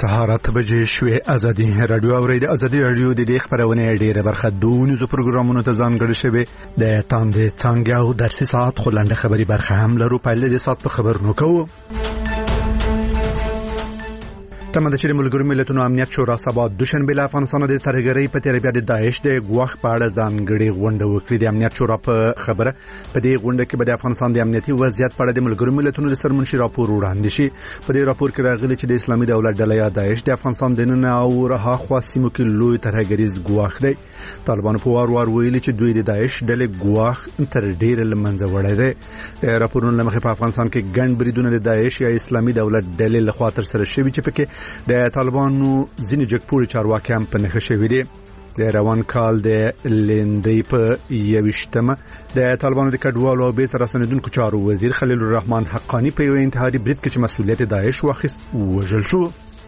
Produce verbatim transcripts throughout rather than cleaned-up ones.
سهار اته بجې شوې. ازادي رادیو اوري د ازادي رادیو د دې خبرونه ډیره برخه دونیزو پروګرامونو ته ځانګړي شوی د تاندې څنګه او درسي ساعت خلنده خبري برخه هم لرو. په لدې ساعت په خبرونو کوو تم د چریمل ګرم ملتونو امنیت شورا سبا دوشنبه له افغانستان د ترګری په تیربیا د داعش د ګواخ په اړه ځانګړي غونډه وکړه. د امنیت شورا په خبره په دې غونډه کې به د افغانستان د امنیتي وضعیت په اړه د ملګرو ملتونو د سرمنشي راپور وړاندې شي. په دې راپور کې راغلي چې د اسلامي دولت ډله یا داعش د افغانستان د نن او رها خوا سیمو کې لوی ترګریز ګواخ دی. طالبان په وار وار ویلي چې دوی د داعش ډلې ګواخ تر ډیره لمنځه وړي دي. راپورونه لمخې په افغانستان کې ګڼ بریدونه د داعش یا اسلامي دولت ډلې لخوا تر سره شوي چې پکې د طالبانو ځینې جګپوري چارواکي هم په نښه شوي دي. د روان کال د لندې په یوشتمه د طالبانو د کډوالو او بیرته راستنیدونکو چارو وزیر خلیل الرحمن حقانی په یو انتحاري برید کې چې مسؤلیت داعش واخیست وژل شو.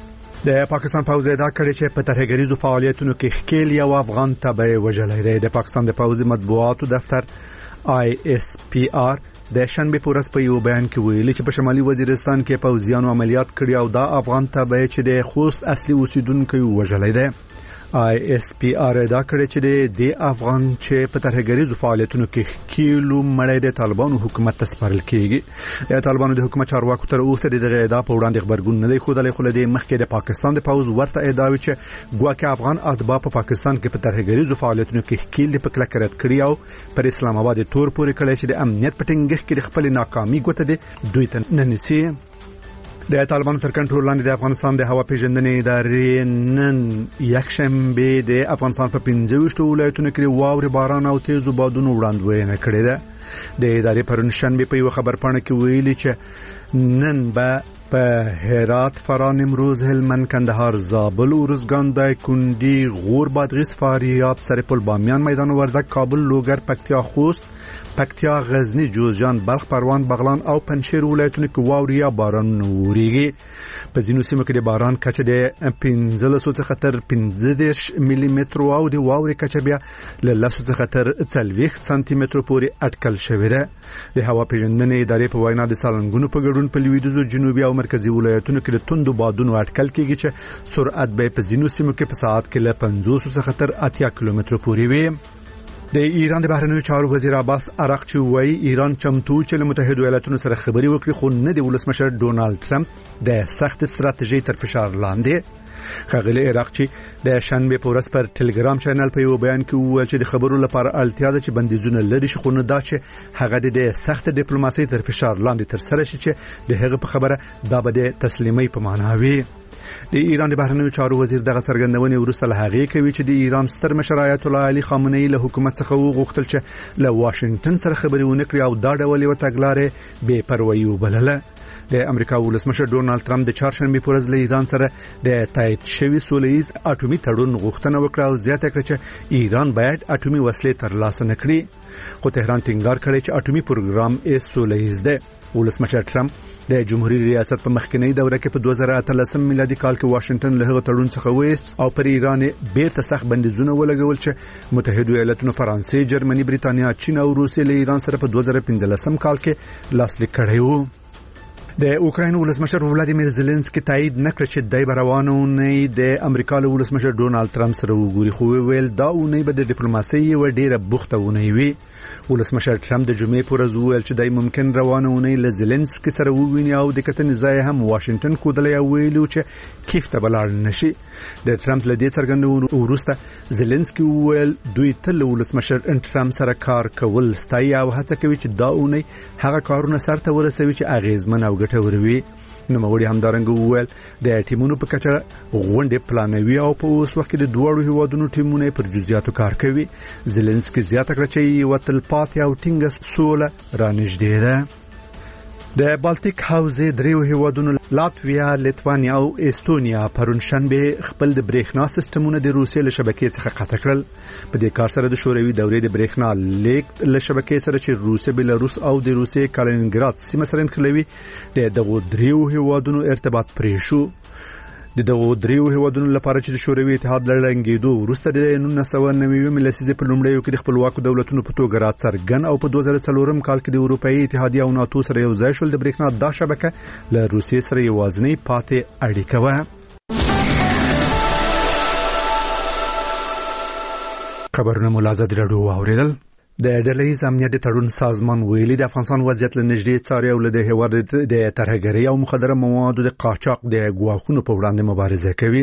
د پاکستان پوځ ادعا کړې چې په ترهګریزو فعالیتونو کې ښکیل یو افغان تبعه وژلی دی. د پاکستان د پوځ مطبوعاتو دفتر آی اس پی آر د شنبه په ورځ په یو بیان کې ویلي چې په شمالي وزیرستان کې پوځیانو عملیات کړي او دا افغان تبعه چې د خوست اصلي اوسیدونکو وژلی دی. آی اس پی آر ادعا کړې چې د افغان چې په ترهګریزو فعالیتونو کې کیلو مړی د طالبانو حکومت ته سپارل کیږي. د طالبانو د حکومت چارواکو تر اوسه دغه ادعا په وړاندې خبرګون نه دی ښودلی، خو له دې مخکې د پاکستان د پوځ ورته ادعا وه چې ګواکې افغان اتباع په پاکستان کې په ترهګریزو فعالیتونو کې کیل د په کلکه رد کړي او پر اسلام آباد تور پورې کړی چې د امنیت په ټینګښت کې د خپل ناکامي ګوته دی دوی ته نه نیسي. د طالبانو تر کنټرول لاندې د افغانستان د هوا پیژندنې ادارې نن یکشنبه د افغانستان په پنځه ویشت ولایتونو کې واورې، باران او تیزو بادونو وړاندوینه کړې ده. د ادارې پرون شنبه په یو خبرپاڼه کې ویلي چې نن به په هرات، فراه، نیمروز، هلمند، کندهار، زابل، ارزګان، دایکنډي، غور، بادغیس، فاریاب، سرپل، بامیان، میدان وردګ، کابل، لوګر، پکتیا، خوست، پکتیا، غزنی، جوزجان، بلخ، پروان، بغلان او پنجشیر ولایتونو کې واورې یا باران وریږي. په ځینو سیمو کې د باران کچه د پنځلسو څخه تر پنځه دېرش ملي متر او د واورې کچه بیا له لسو څخه تر څلوېښت سانتي مترو پورې اټکل شوې ده. د هوا پیژندنې ادارې په وینا د سالنګونو په ګډون په لویدیځو، جنوبي او مرکزي ولایتونو کې د توندو بادونو اټکل کېږي چې سرعت به په ځینو سیمو کې په ساعت کې له پنځوس څخه تر اتیا کیلومترو پورې وي. د ایران د بهرنیو چارو وزیر عباس عراقچي وایي ایران چمتو چې له متحده ایالاتونو سره خبرې وکړي، خو نه د ولسمشر ډونالد ټرمپ د سخت ستراتیژي تر فشار لاندې. ښاغلي عراقچي د شنبه په ورځ پر ټلګرام چینل په یو بیان کې وویل چې د خبرو لپاره اړتیا ده چې بندیزونه لري شي، خو نه دا چې هغه د سخت ډیپلوماسي تر فشار لاندې تر سره شي چې د هغه په خبره دا به د تسلیمۍ په معنا وي. د ایران د بهرنیو چارو وزیر دغه څرګندونې وروسته له هغې کوي چې د ایران ستر مشر آیت الله علي خامنه‌ای له حکومت څخه وغوښتل چې له واشنگټن سره خبرې ونه کړي او دا ډول یوه تګلارې بې پروایي وبلله. د امریکا ولسمشر ډونالد ټرمپ د چهارشنبې په ورځ له ایران سره د تایید شوي سولهییز اټومي تړون غوښتنه وکړه او زیاته کړه چې ایران باید اټومي وسلې ترلاسه نه کړي، خو تهران ټینګار کړی چې اټومي پروګرام یې سولهییز دی. ولسمشر ټرمپ د جمهوریت ریاست په مخکنی دوره کې په دوه زره اتلسم میلادي کال کې واشنگټن له هغه تړون څخه وایست او پر ایران بیرته سخت بندیزونه ولګول چې متحده ایالاتونو، فرانسې، جرمني، بریتانیا، چین او روسیې له ایران سره په دوه زره پنځلسم کال کې لاسلیک کړی وو. د اوکراین ولسمشر ولادیمیر زيلنسکي تایید نکړ چې دای روانه اونۍ د امریکا له ولسمشر ډونالد ټرمپ سره وګوري، خو ویل دا اونۍ به د ډیپلوماسۍ و ډیره بوخته اونۍ وي. ولسمشر ټرمپ د جمعې پر ورځ ویل چې دای ممکن روانه اونۍ له زيلنسکي سره وویني او د کتنې ځای هم واشنگټن کودلې ویلو چې کیف ته بلار نشي. د ټرمپ له دې څرګندونو وروسته زيلنسکي ویل دوی تل ولسمشر ټرمپ سره کار کول ستایي او هڅه کوي چې دا اونۍ هغه کارونه سرته ورسوي چې اغیزمن او ګټوروي. نوموړي همدارنګه وویل د ټیمونو په کچه غونډې پلانوي او په اوس وخت کې د دوړو هیوادونو ټیمونه پر جزئیاتو کار کوي. زيلنسکي زیاته کړه چې یو تلپاتې او ټینګه سوله رانږدې ده. د بالټیک حوزې دریو هیوادونو لاتویا، لیتوانیا او استونیا پرون شنبه خپل د برېښنا سیستمونه د روسیې له شبکې څخه قطع کړل. په دې کار سره د شوروي دورې د برېښنا لیږد له شبکې سره چې روسیې، بلاروس او د روسیې کالینینګراد سیمه سره نښلوي د دغو دریو هیوادونو ارتباط پرې شو. د دغو دریو هیوادونو لپاره چې د شوروي اتحاد لړنګېدو وروسته د نولس سوه نوي لسیزې په لومړیو کې د خپلواکو دولتونو په توګه راڅرګن او په دوه زره څلورم کال کې د اروپایي اتحادیه او ناتو سره یو ځای شول د برېښنا دا شبکه له روسیې سره یوازینۍ پاتې اړیکه وه. خبرونه ملازم راډیو اوریدل. د ډلهیز امنیت د تړون سازمان ویلي د افغانستان وضعیت له نږدې څاري او له هیواد د ترهګرۍ او مخدره موادو د قاچاق د ګواښونو په وړاندې مبارزه کوي.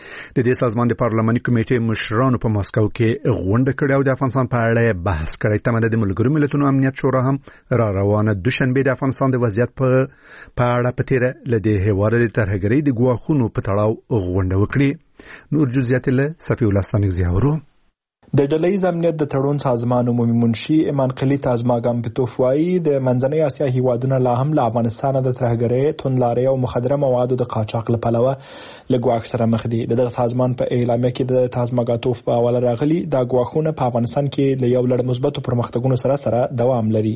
د دې سازمان د پارلماني کمیټې مشرانو په ماسکو کې غونډه کړې او د افغانستان په اړه بحث کړی. تمه د ملګرو ملتونو امنیت شورا هم را روانه دوشنبه د افغانستان د وضعیت په اړه په تیره له د هیواد د ترهګرۍ د ګواښونو په تړاو غونډه وکړي. نور جزئیات له صفی الله ستانکزیاورو. د ډلهیز امنیت د تړون سازمان عمومي منشي ایمان قلی تازماګام پتوف وایي د منځنۍ اسیا هیوادونه لا هم له افغانستان د ترهګرۍ، توندلارۍ او مخدره موادو د قاچاق له پلوه له ګواښ سره مخ دي. دغه سازمان په اعلامیه کې د تازماګاتوف په حواله راغلي دا ګواښونه په افغانستان کې له یو لړ مثبتو پرمختګونو سره سره دوام لري.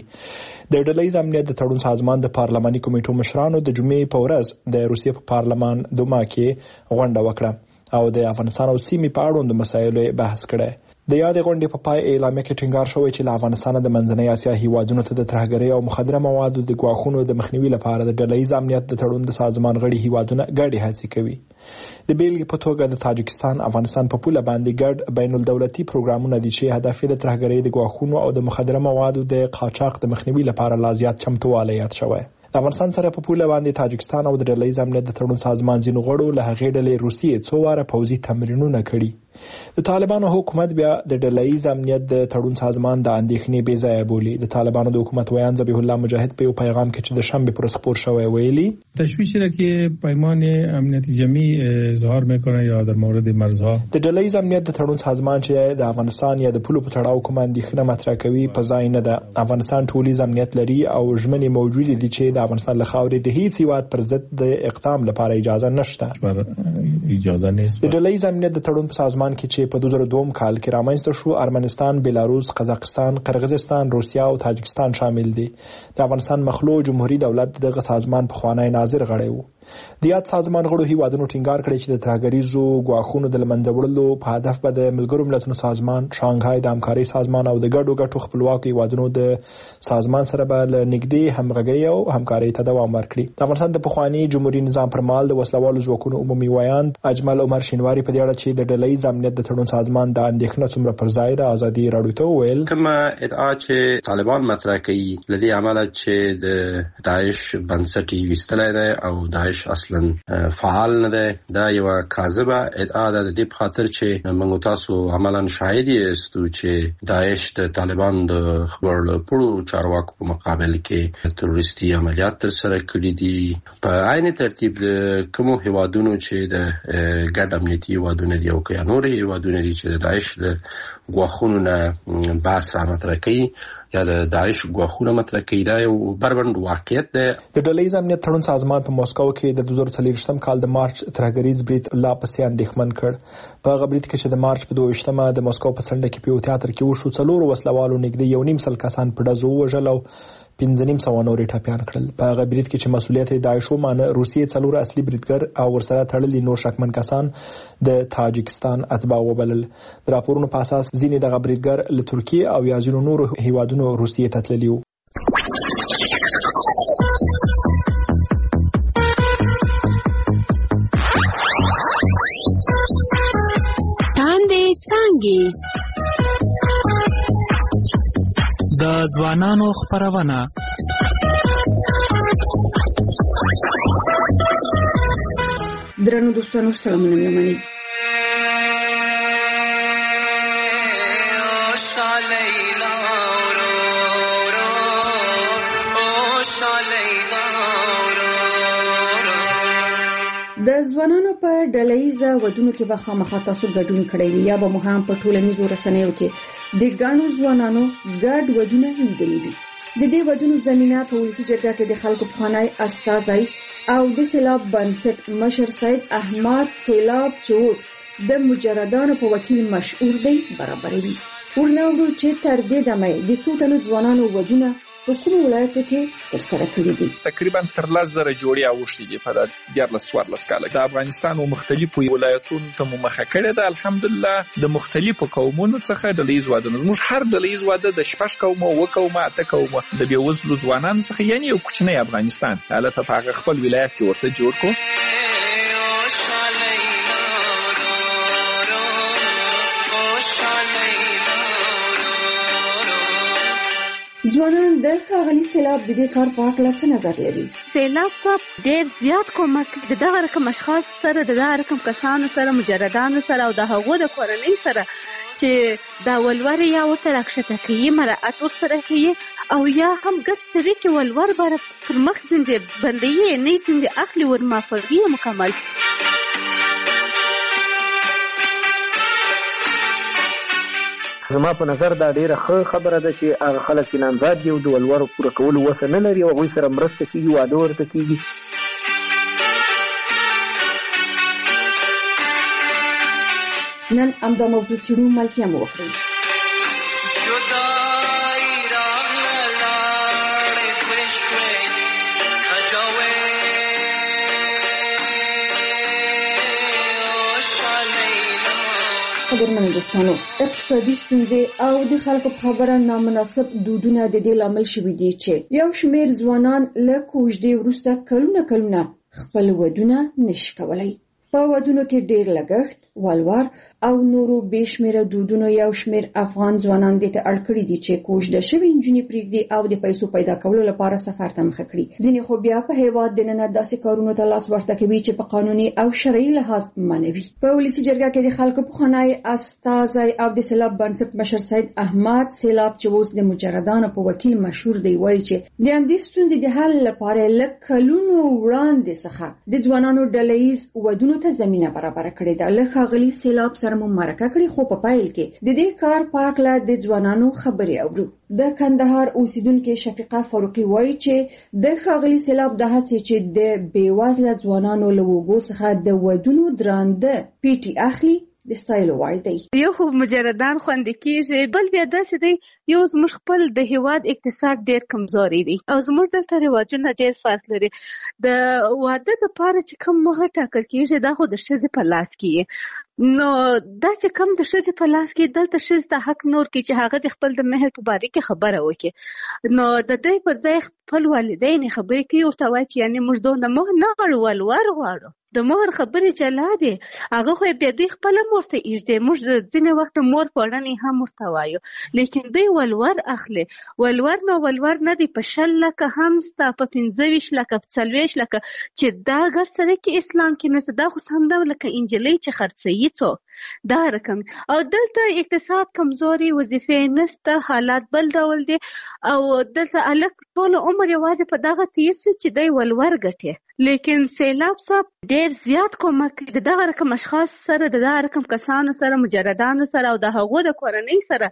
د ډلهیز امنیت د تړون سازمان د پارلماني کمیټو مشرانو د جمعې په ورځ د روسیې په پارلمان دوما کې غونډه وکړه او د افغانستان او سیمې په اړوند مسایلو بحث کړی. د یاد غونډې په پای اعلامیه کې ټینګار شوی چې له افغانستان د منځنۍ اسیا هیوادونو ته د ترهګرۍ او مخدره موادو د ګواښونو د مخنیوي لپاره د ډلهیز امنیت د تړون د سازمان غړي هیوادونه ګډې هڅې کوي. د بیلګې په توګه د تاجکستان افغانستان په پوله باندې ګډ بین الدولتي پروګرامونه دي چې هدف یې د ترهګرۍ د ګواښونو او د مخدره موادو د قاچاق د مخنیوي لپاره لا زیات چمتووالی یاد شوی. د افغانستان سره په پوله باندې تاجکستان او د ډلهیز امنیت د تړون سازمان ځینو غړو له هغې ډلې روسیې څو واره پوځي تمرینونه کړي. د طالبانو حکومت بیا د ډلهیز امنیت د تړون سازمان د اندېښنې بې ځایه بولي. د طالبانو د حکومت ویان ذبیح الله مجاهد په یو پیغام کې چې د شنبه پر خپور شوی ویلي تشویش را که پیمان امنیت جمعی اظهار میکنه یا در مورد مرزها. د ډلهیز امنیت د تړون سازمان چې د افغانستان یا د پولو په تړاو کوم اندېښنه مطرح کوي په ځای نه ده. افغانستان ټولیز امنیت لري او ژمنې موجود دي چې د افغانستان له خاورې د هیڅ هیواد پر ضد د اقدام لپاره اجازه نشته. اجازه نیست. د ډلهیز امنیت د تړون په سازمان کې چې په دوه زره دوه کال کې رامنځته شو ارمنستان، بیلاروس، قزاقستان، قرغیزستان، روسیا او تاجکستان شامل دي. د افغانستان مخلوع جمهوریت دولت دغه سازمان په خوانی ناظر غړی وو. د یاد سازمان غړو هیوادونو ټینګار کړی چې د ترهګریزو ګواښونو د لمنځه وړلو په هدف به د ملګرو ملتونو سازمان، شانګهای د همکارۍ سازمان او د ګډو ګټو خپلواکو هیوادونو د سازمان سره به له نږدې همغږۍ او همکارۍ ته دوام ورکړي. د افغانستان د پخوانی جمهوریت نظام پر مهال د وسلوالو ځواکونو عمومي ویاند اجمل عمر شینواری په دې اړه چې د ډلهیز امنیت د تړون سازمان د اندېښنه څومره پر ځای د ازادي راډیو ته وویل کومه ادعا چې طالبان مطرح کوي لدی عمله چې د داعش بنسټي وستلای دی او داعش اصلا فعال نه ده، دا یو کاذبه ادعا ده. د دې په خاطر چې موږ تاسو عملاً شاهد یاستو چې داعش د طالبان د خبر پړو چارواکو په مقابل کې تروریستي عملیات تر سره کړي دي. په عین ترتیب د کومو هیوادونو چې د ګډ امنیتي هیوادونه دي او که نور هیوادونه دي چې د داعش د ګواښونو نه بحث را مطرح کوي یا د داعش ګواښونه مطرح کوي، دا یو بربند واقعیت ده. د ډلهیز امنیت تړون سازمان په ماسکو کې د دوه زره څلوېښتم کال د مارچ ترهګریز برید لا پسې اندېښمن کړ. په هغه برید کې چې د مارچ په دوه ویشتمه د ماسکو په څنډه کې په یو تیاتر کې وشو، څلورو وسلوالو نږدې یو نیم سل کسان په ډزو ووژل او پنځه نیم سوه نور ټپیان کړل. په هغه برید کې چې مسؤلیت یې داعش ومانه، روسیې څلور اصلي بریدګر او ورسره تړلي نور شکمن کسان د تاجکستان اتباع وبلل. د راپورونو په اساس ځینې دغه بریدګر له ترکیې او یا ځینو نورو هیوادونو روسیې ته تللي وو. د ځوانانو خپرونه درنو دوستانو سلامونه منئ. د ځوانانو په ډلهیزه ودونو کې به خامخا تاسو ګډون کړی وي یا به مو هم په ټولنیزو رسنیو کې د ګڼو ځوانانو ګډ ودونه لیدلي دي. د دې ودونو زمینه په ولسي جرګه کې د خلکو پخوانی استازی او د سیلاب بنسټ مشر سید احمد سیلاب چې اوس د مجردانو په وکیل مشهور دی برابروي. ورنوړو چې تر دې دمه د څو تنو ځوانانو ودونه په کوم ولایت کې ترسره کړي دي. تقریبا تر لس زره جوړې اوښتې دي په دیارلس څوارلس کاله د افغانستان او مختلفو ولایتونو ته مو مخه کړې ده. الحمدلله د مختلفو قومونو څخه ډلهییز واده، زموږ هر ډلهییز واده د شپږ قومه اووه قومه اته قومه د بېوزلو ځوانانو څخه، یعنې یو کوچنی افغانستان هلته په هغه خپل ولایت کې ورته جوړ کړو. ځوانان د ښاغلي سیلاب د دې کار په هکله څه نظر لري؟ سیلاب صاحب ډېر زیات کومک د دغه رقم اشخاص سره د دغه رقم کسانو سره مجردانو سره او د هغو د کورنۍ سره چې دا ولور یا ورته راکښته کوي مراعات ورسره کوي او یا هم ګډ سړي کې ولور باره پر مخ ځینې بندوي نه ځینې اخلي ورمافوي مکمل. زما په نظر دا ډیره ښه خبره ده چې هغه خلک چې نامزاد دي او د ولورو پوره کولو وسه نه لري او هغوی سره مرسته کېږي، واده ورته کېږي. نن همدا موضوع څېړو، ملکیه مو وکړئ. قدرمنو دوستانو، اقتصادي ستونزې او د خلکو په خبره نامناسب دودونه د دې لامل شوي دي چې یو شمېر ځوانان له کوژدې وروسته کلونه کلونه خپل ودونه نشي کولی. په ودونو کې ډېر لګښت، ولور او نورو بې شمېره دودونو یو شمېر افغان ځوانان دې ته اړ کړي دي چې کوژده شوې نجونې پرېږدي او د پیسو پیدا کولو لپاره سفر ته مخه کړي. ځینې خو بیا په هېواد دننه داسې کارونو ته لاس ورته کوي چې په قانوني او شرعي لحاظ منع وي. په ولسي جرګه کې د خلکو پخوانی استازی او د سیلاب بنسټ مشر سید احمد سیلاب چې اوس د مجردانو په وکیل مشهور دی وایي چې د همدې ستونزې د حل لپاره له کلونو وړاندې څخه د ځوانانو ډله ییز ودونو ته زمینه برابره کړې ده. له ښاغلي سیلاب سره مو مرکه کړې، خو په پیل کې د دې کار په هکله د ځوانانو خبرې اورو. د کندهار اوسیدونکې شفیقه فاروقي وایي چې د ښاغلي سیلاب د هڅې چې د بېوزله ځوانانو له اوږو څخه د ودونو درانده پیټي اخلي د ستایلو وړ دی. یو خو مجردان خوندي کېږي، بل بیا داسې دی یو زموږ خپل د هېواد اقتصاد ډېر کمزوري دی او زموږ دلته رواجونه ډېر فرق لري. د واده دپاره چې کوم موخه ټاکل کېږي دا خو د ښځې په لاس کې نو دا چې کوم د ښځې په لاس کې دلته ښځې ته حق نور کې چې هغه د خپل د مهر په باره کې خبره وکړي. نو د دوی پر ځای خپل والدین خبرې کوي ورته وایي چې یعنې موږ دونه مهر نه غواړو، ولور غواړو. د مهر خبرې جلا دي، هغه خو بیا دوی خپله مور ته ایږدي. موږ ځینې وخت مور پوړنې هم ورته وایو، لیکن دوی ولور اخلي. ولور نو ولور نه دی په شل لکه هم ستا په پنځه ویشت لکه په څلوېښت لکه چې دا ګډ سړی کې اسلام کې نشته. دا خو همدا لکه انجلۍ چې خرڅوي څوک دا رقم. او دلته اقتصاد کمزوري، وظیفې نشته، حالات بل ډول دي او دلته هلک ټول عمر یوازې په دغه تېر شي چې دی ولور ګټي. لیکن سیلاب صاحب ډېر زیات کومک کوي د دغه رقم اشخاص سره، د دغه رقم کسانو سره، مجردانو سره او د هغو د کورنۍ سره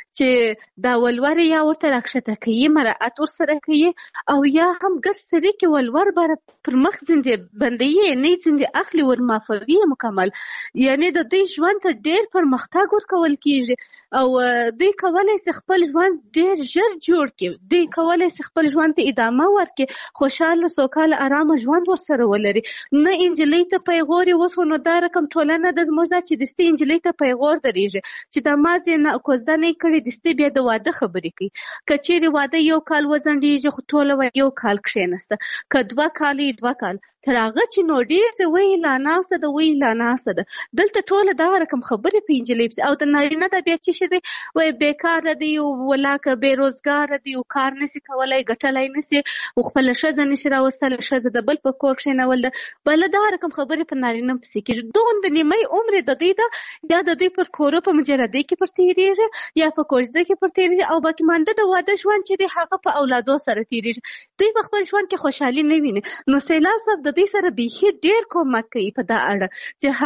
چې دا ولور یا ورته راکښته کوي مراعات ورسره کوي او یا هم ګډ سړي کې ولور باره پر مخ ځینې بندوي نه ځینې اخلي ورمافوي مکمل. یعنې د دوی ژوند ته ډېر پرمختګ ورکول کېږي او دوی کولی شي خپل ژوند ډېر ژر جوړ کړي. دوی کولی شي خپل ژوند ته ادامه ورکړي، خوشحاله سوکاله ارامه ژوند ورسره ولري. نه انجلۍ ته پیغور اوس نو دا رقم ټولنه د زموږ دا چې دستي انجلۍ ته پیغور درېږي چې د مازې نه کوزده نه کړي دستي بیا د واده خبرې کوي. که چیرې واده یو کال وځنډېږي خو ټوله یو کال کښېنسته، که دوه کال دوه کال تر هغه چې نو ډېر څه وایي لا ناسته ده وایي لا ناسته ده. دلته ټوله دغه رقم خبرې په انجلۍ پسې او د نارینه دا بیا څه شی دی وایي بېکاره دی ولاکه بېروزګاره دی او کار نسي کولی ګټلی نسي او خپله ښځه نشي راوستلی، ښځه د بل په کور کښېنول ده. بله دغه رقم خبرې په نارینه پسې کېږي. دغومره نیمۍ عمر د دوی ده یا د دوی پر کورو په مجردۍ کې پر تېرېږي یا په کوژده کې پر تېرېږي او باقي مانده د واده ژوند چې دی هغه په اولادو سره تېرېږي. دوی په خپل ژوند کې خوشحالي نه ویني. نو سیلاب صاحب د دوی سره بیخي ډېر کومک کوي په دا اړه چې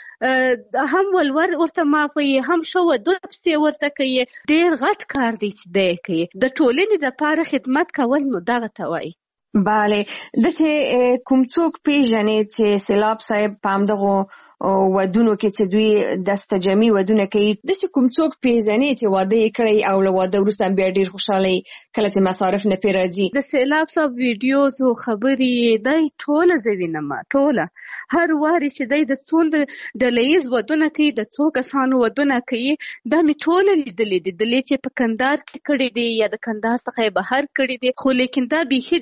هغه هم ولور ورته معافوي، هم ښه ودونه پسې ورته کوي. ډېر غټ کار دی چې دی کوي. د ټولنې دپاره خدمت کول نو دغه ته وایي. بله، داسې کوم څوک پیژنې چې سیلاب صاحب په همدغو ودونو کې چې دوی دستجمي ودونه کوي، داسې کوم څوک پیژنې چې واده یې کړی او له واده وروسته بیا ډېر خوشحاله کله چې مصارف نه پرې راځي؟ د سیلاب صاحب ویډیوز او خبرې دی ټوله زه وینم، ټوله هر وارې چې دی د څومره ډله ییز ودونه کوي، د څو کسانو ودونه کوي، دا مې ټوله لیدلې دي. دلې چې په کندهار کې کړي دي یا د کندهار څخه یې بهر کړي دي، خو لیکن دا بیخي ډېر د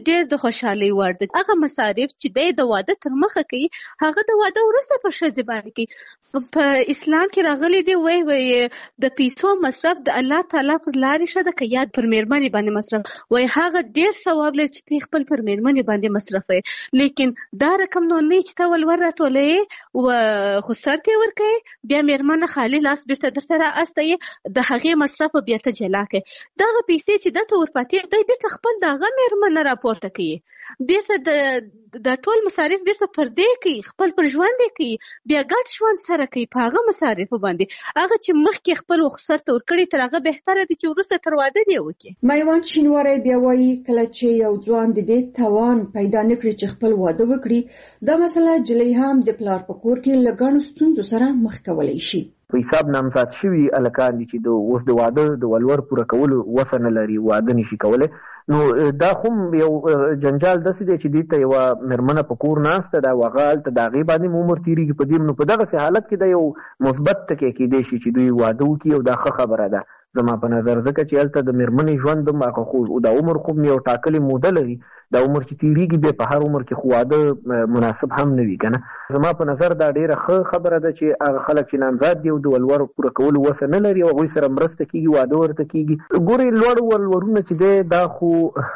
خوشحالي وړ دي. هغه مصارف چې د واده تر مخه کوي هغه د واده وروسته په ښځې باندې کوي. په اسلام کې راغلي دی وای وای د پیسو مصرف د الله تعالی پر لارې شه د کياد پر میرمنې باندې مصرف وای هغه ډیر ثواب لري چې تی خپل پر میرمنې باندې مصرفوي. لیکن دا رقم نو نه چې ته ولور راټولې او خسرته ورکې بیا میرمنه خالی لاس بیرته درته رااستي د هغې مصرف بیا ته جلا کوي. دغه پیسې چې دته ورپاتې دی بیرته خپل دغه میرمنه راپورته کوي بیرته د د ټول مصارف بیرته پر دې کوي خپل پر ژوند کوي بیا ګډ ژوند سره کوي په هغه مصارف باندې. هغه چې مخکې خپل خسرته ورکړي تر هغه بهتره دي چې وروسته تر واده دی وکړي. میوند شینواری بیا وایي کله چې یو ځوان د دې توان پیدا نکړي چې خپل واده وکړي دا مسله جلۍ هم د پلار په کور کې لګڼو ستونزو سره مخ کولی شي. په حساب نامزاد شوي الکان دي چې د اوس د واده د ولور پوره کولو وسه نه لري واده نشي کولی نو دا خو یو جنجال داسې دی چې دې ته یوه مېرمنه په کور ناسته ده هغه هلته د هغې باندې عمر تېرېږي په دې نو په دغسې حالت کې دا یو مثبت ټکی کېدی شي چې دوی واده وکړي او دا ښه خبره ده زما په نظر ځکه چې هلته د مېرمنې ژوند هم هغه خو د عمر خو یو ټاکلې موده لري دا عمر چې تېرېږي بیا په هر عمر کې خو واده مناسب هم نه وي که نه. زما په نظر دا ډېره ښه خبره ده چې هغه خلک چې نامزاد دي او د ولور پوره کولو وسه نه لري او هغوی سره مرسته کېږي واده ورته کېږي. ګورې لوړ ولورونه چې دی دا خو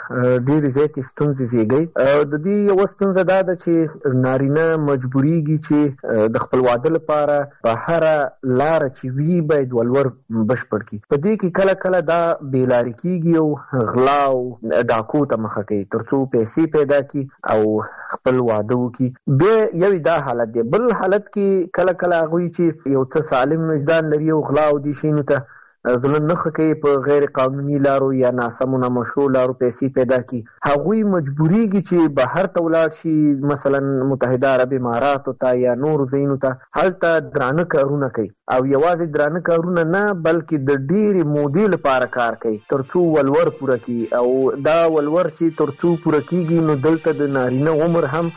ډېرې زیاتې ستونزې زېږوي. د دې یوه ستونزه دا ده چې نارینه مجبورېږي چې د خپل واده لپاره په هره لاره چې وي باید ولور بشپړ کړي. په دې کې کله کله دا بېلارې کېږي او غلا او ډاکو ته مخه کوي تر څو پیسې پیدا کی او خپل واده وکړي. بیا یو دا حالت دی. بل حالت کې کله کله هغوی چې یو څه سالم وجدان لري او غلا او دې شیانو ته زړه نه ښه کوي په غیر قانوني لارو یا ناسمو نامشروع لارو پیسې پیدا کړي هغوی مجبورېږي چې بهر ته ولاړ شي مثلا متحده عرب اماراتو ته یا نورو ځایونو ته هلته درانه کارونه کوي او یوازې درانه کارونه نه بلکې د ډېرې مودې لپاره کار کوي تر څو ولور پوره کړي او دا ولور چې تر څو پوره کېږي نو دلته د نارینه عمر هم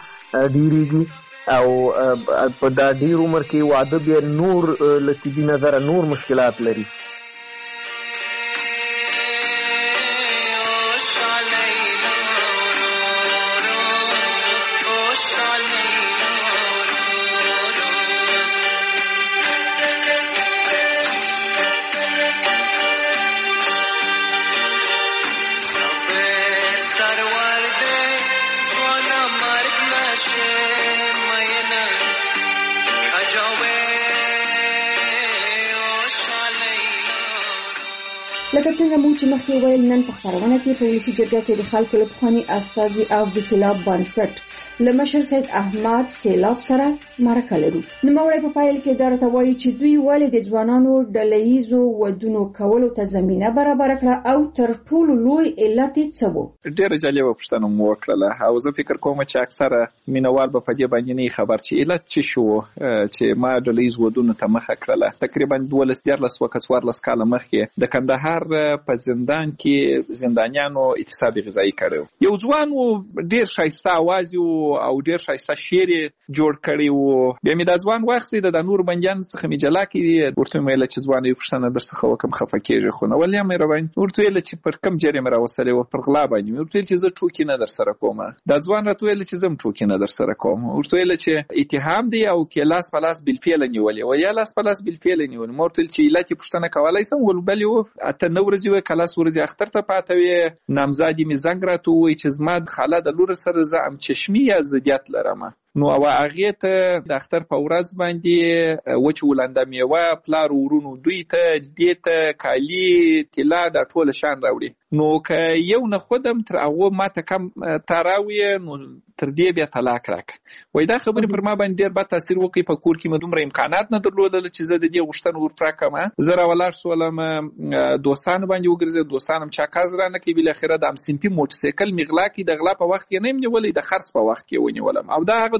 ډېرېږي او په دا ډېر عمر کې واده بیا نور له طبي نظره نور مشکلات لري. لکه څنګه موږ چې مخکې ویل نن په خبرونه کې په ولسي جرګه کې د خلکو له پخواني استازي او د سیلاب بنسټ له مشر سید احمد سیلاب سره مرکه لرو. نوموړی په پایل کې دا راته وایي چې دوی ولې د ځوانانو ډلهییزو ودونو کولو ته زمینه برابره کړه او تر ټولو لوی علت یې څه و. ډېره جالبه پوښتنه مو وکړله او زه فکر کوم چې اکثره مینوال به په دې باندې نه خبر چې علت څه شو چې ما ډلهییز ودونو ته مخه کړله. تقریبا دولس دیارلس وکه څوارلس کاله مخکې د کندهار په زندان کې زندانیانو اعتصاب غذایی کړو. یو ځوان و ډېر ښایسته اواز و او ډېر ښایسته شعر یې جوړ کړی و. بیا مې دا ځوان واخیستی د نورو بندیانو څخه مې جلا کړي ورته مې ویله چې ځوانه یو پوښتنه درڅخه وکړم خفه کېږې خو نه ولې مهرباني ورته ویله چې پر کوم جرم یې راوستلی و پر غلا باندې مې ورته ویل چې زه ټوکې نه درسره کوم. دا ځوان راته ویله چې زه هم ټوکې نه درسره کوم. ورته ویله چې اتهام دی او کې لاس په لاس بالفعله نیولې و یا لاس په لاس بالفعله نیولې. ما ورته ویل چې علت یې پوښتنه کولی شم ول بل و اته نه ورځې وې کلاس ورځې اختر ته پاته وې نامزادې مې زنګ راته ووایي چې زما د خاله د لور سره زه ام چشمي یا ضدیت لرم. نو او هغې ته د اختر په ورځ باندې وچ ولنده میوه پلار ورونو دوی ته دې ته کالي طلا دا ټوله شیان راوړي. نو که یو نه خودم تر هغو ماته کم تاراویې نو تر دې بیا طلاق راکړه. وایي دا خبرې پر ما باندې ډېر بد تاثیر وکړي. په کور کې مې دومره امکانات نه درلودل چې زه د دې غوښتنه ورپوره کړم. زه راولاړ شولم دوستانو باندې وګرځېد دوستان هم چا کاز رانه کړي. بالاخره د همصنفي موټرسایکل مې غلا کړي. د غلا په وخت کې نه یم نیولی د خرڅ په وخت کې ونیولم او دا هغه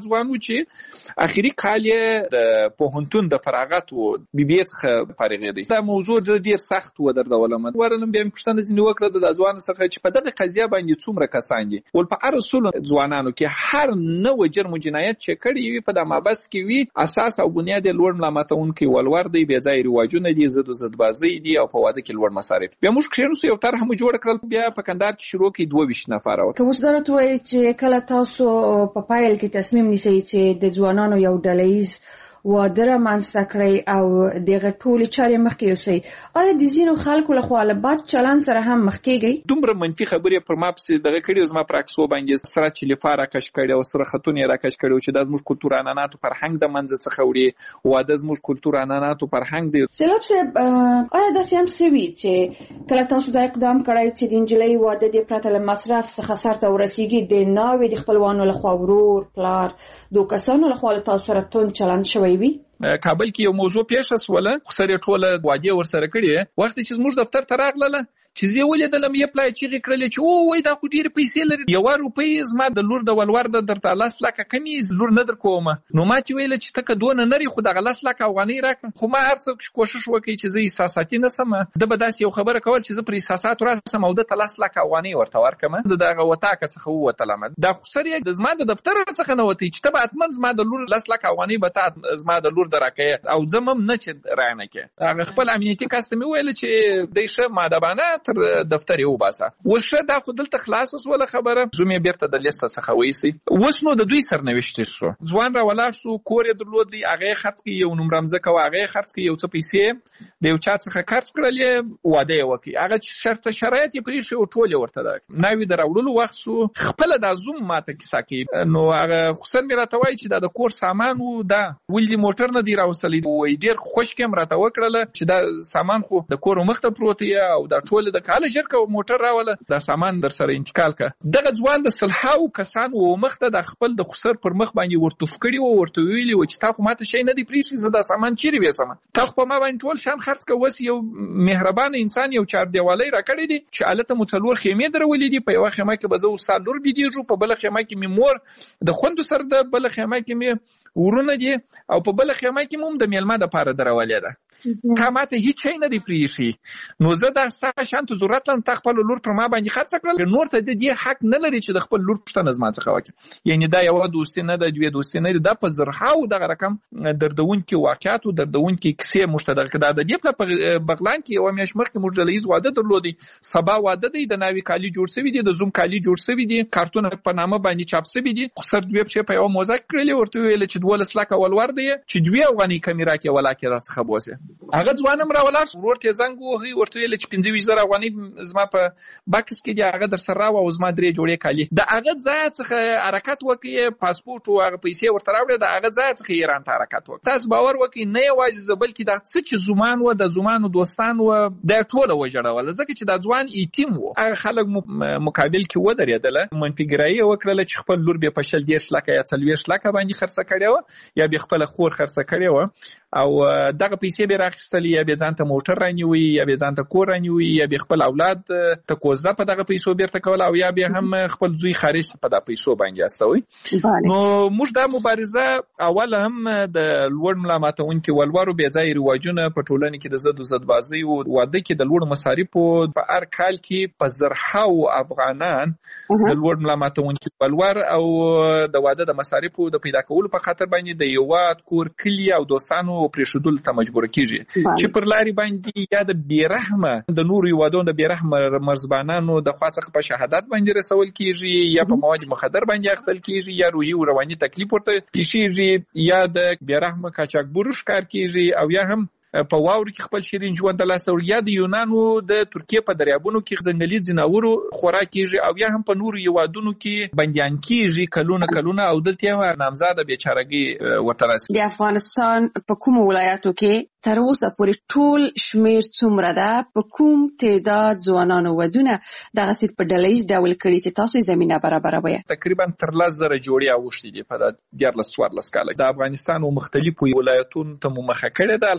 ځوان و چې اخیری کال یې د پوهنتون د فراغت و بي بي څخه فارغېدی. دا موضوع ډېر سخت و دردولم. ورنه بیا مې پوښتنه ځینې وکړه د ځوان څخه چې په دغه قضیه باندې څومره کسان دي. ول په هر اصولو ځوانانو کې هر نوع جرم و جنایت چې کړی وي په د مابس کې وي اساس او بنیاد لوړ ملامتونکي ولور دی، بې ځای رواجونه دي، زد و زدبازي دي او په واده کې لوړ مصارف. بیا موږ کښېنوسو یو طرح مو جوړ کړل، بیا په کندهار کې شروع کړي دوه ویشت نفره. که اوس درته وایي چې کله تاسو په پایل کې تصمیم نیسئ چې د ځوانانو یو ډلهییز واده رامنځته کړئ او دغه ټولې چارې مخکې یوسئ، آیا د ځینو خلکو لخوا له بد چلند سره هم مخ کېږئ؟ دومره منفي خبرې پر ما پسې دغه کړي او زما پر عکسو باندې سره چلیفا راکش کړي او سره خطونه راکش کړي چې دا زموږ کلتور عنعناتو فرهنګ د منځ څخه وړي، واده زموږ کلتور عنعناتو فرهنګ دی. سیلاب صاحب آیا داسې هم سوي چې کله تاسو دا اقدام کړی چې د نجلۍ واده دې پرته له مصرف څخه سرته ورسیږي، د ناوې د خپلوانو لخوا ورور پلار دو کسانو لخوا له تاسو سره توند چلند شوی وي؟ کابل کې یو موضوع پیښه سوله، خو سره ټوله واده ورسره کړي. وخت چې زموږ دفتر ته راغله چې زه ولیدلم یې پلای چیغې کړلې چې او وای دا خو ډېرې پیسې لري، یوه روپۍ زما د لور د ولور د درته لس لکه کمې لور نه در کومه. نو ما چې ویله چې ته که دونه نري خو دغه لس لکه افغانۍ راکړه. خو ما هر څه کوشش وکړي چې زه احساساتي نه سم، ده به داسې یو خبره کول چې زه پر احساساتو راسم او ده ته لس لکه افغانۍ ورته ورکړم. د دغه وطاقه څخه ووتلم. دا خو سر یې زما د دفتر څخه نه وتی چې ته به حتما زما د لور لس لکه افغانۍ به ته زما د لور د راکړې او زه هم نه چې رانه کې. هغه خپل امنیتي کس ته مې ویل چې دی ښه مؤدبانه تر دفتر یو باسه. وشه دا خو دلته خلاص وسوله خبره، زوم یې بیرته د لیست څخه وایسي. اوس نو د دوی سرنوشت شو، ځوان را ولاړ شو، کور یې درلود، هغه خرڅ کړي، یو نوم رمزه کوه، هغه خرڅ کړي، یو څه پیسې د یو چا څخه خرڅ کړلې، واده یې وکړي. هغه چې شرط شرایط یې پرېښي او ټول یې ورته ده ناوې د راوړلو وخت سو، خپله دا زوم ماته کیسه کوي. نو هغه خسر مې راته وایي چې دا د کور سامان و، دا ولې موټر نه دی راوستلی، وایي ډېر خوشکې م راته وکړله چې دا سامان خو د کور مخ ته پروت دی او دا ټول د کاله ژر کوه موټر راوله، دا سامان در سره انتقال کا. دغه ځوان د سلهاو کسان و مخ ته د خپل د خسر پر مخ باندې ورتوف کړي و، ورته ویلي و چې تا خو ماته شی نه دی پرېښي، زه دا سامان چیرې ویسم، تا خو په ما باندې ټول شان خرڅ که. اوس یو مهربان انسان یو چاردیوالۍ راکړی دی چې هلته مو څلور خیمې درولې دي، په یوه خیمه کې به زه اوس ستا لور بېدېږو، په بله خیمه کې مې مور د خوندو سره ده، بله خیمه کې مې ورونه دي او په بله خیمه کې مو هم د میلمه دپاره درولې ده. تا ماته هیڅ شی نه دی پرېښي، نو زه دا ستا شانته ضرورت لرم تا خپله لور پر ما باندې خرڅه کړل، نور ته د دې حق نه لري چې د خپل لور پوښتنه زما څخه وکړي. یعنې دا یوه دوستي نه ده، دوې دوستي نه دي، دا په زرهاو دغه رقم دردونکي واقعات او دردونکي کیسې موږ ته دغه دا د دې په بغلان کې یوه میاشت مخکې موږ ډلهییز واده درلودی. سبا واده دی، د ناوې کالي جوړ سوي دي، د زوم کالي جوړ سوي دي، کارتونه په نامه باندې چاپ سوي دي، خو سر دوې پښې په یوه موزه کړلې، ورته ویل چې دولس لکه ولور دی چې دوې افغانۍ کمې راکړې ولاکې راڅخه بوسې. هغه ځوان هم راولاړ شو، ورور ته یې زنګ ووهئ، ورته ویل چې پنځه ویشت زره افغانۍ زما په بکس کې دي، هغه در سره راوړه او زما درې جوړې کالي. د هغه ځای څخه حرکت وکړي، پاسپورټ او هغه پیسې ورته راوړې، د هغه ځای څخه ایران ته حرکت وکړي. تاسو باور وکړئ نه یوازې زه بلکې دا څه چې زومان و، د زومانو دوستان و، دا ټوله وژړوله، ځکه چې دا ځوان ایتیم و. هغه خلک مقابل کې ودرېدله، منفیګرایي یې وکړله چې خپل لور بې په شل دېرش لکه یا څلوېښت لکه باندې خرڅه کړې وه یا بې خپله خور خرڅه کړې وه، او دغه پیسې به راخیستلې، یا به ځان ته موټر رانیوي، یا به ځان ته کور رانیوي، یا به خپل اولاد ته کوزده په دغه پیسو بیرته کول، او یا به هم خپل زوی خارج په دغه پیسو باندې استوي. نو موږ دا مبارزه اول هم د لوړ ملامتونکي ولورو بې ځایه رواجونه په ټولنه کې د زد و زدبازۍ او واده کې د لوړو مصارفو په هر کال کې په زرهاو افغانان د لوړ ملامتونکي ولور او د واده د مصارفو د پیدا کولو په خاطر باندې د هېواد کور کلي او دوستانو پرېښودلو ته مجبوره کېږي، چې پر لارې باندې یا د بېرحمه د نورو هېوادونو د بېرحمه مرزبانانو د خوا څخه په شهادت باندې رسول کېږي، یا په مواد مخدر باندې اخیستل کېږي، یا روحي او رواني تکلیف ورته پېښېږي، یا د بېرحمه قاچاقبرو ښکار کېږي، او یا هم په واورو کې خپل شیرین ژوند ته لاس وړي، یا د یونانو د ترکیې په دریابونو کې ځنګلي ځناورو خوراک کېږي، او یا هم په نورو هېوادونو کې بندیان کېږي کلونه کلونه، او دلته یې نامزاده بېچارګي ورته راسي. د افغانستان په کومو ولایاتو کې تر اوسه پورې ټول شمیر څومره ده؟ په کوم تعداد ځوانانو ودونه دغسې په ډلهییز ډول کړي چې تاسو یې زمینه برابروئ؟ تقریبا تر لس زره جوړې اوښتې دي په دا دیارلس څوارلس کاله. د افغانستان و مختلفو ولایتونو ته مو مخه کړې ده، الحمدلله.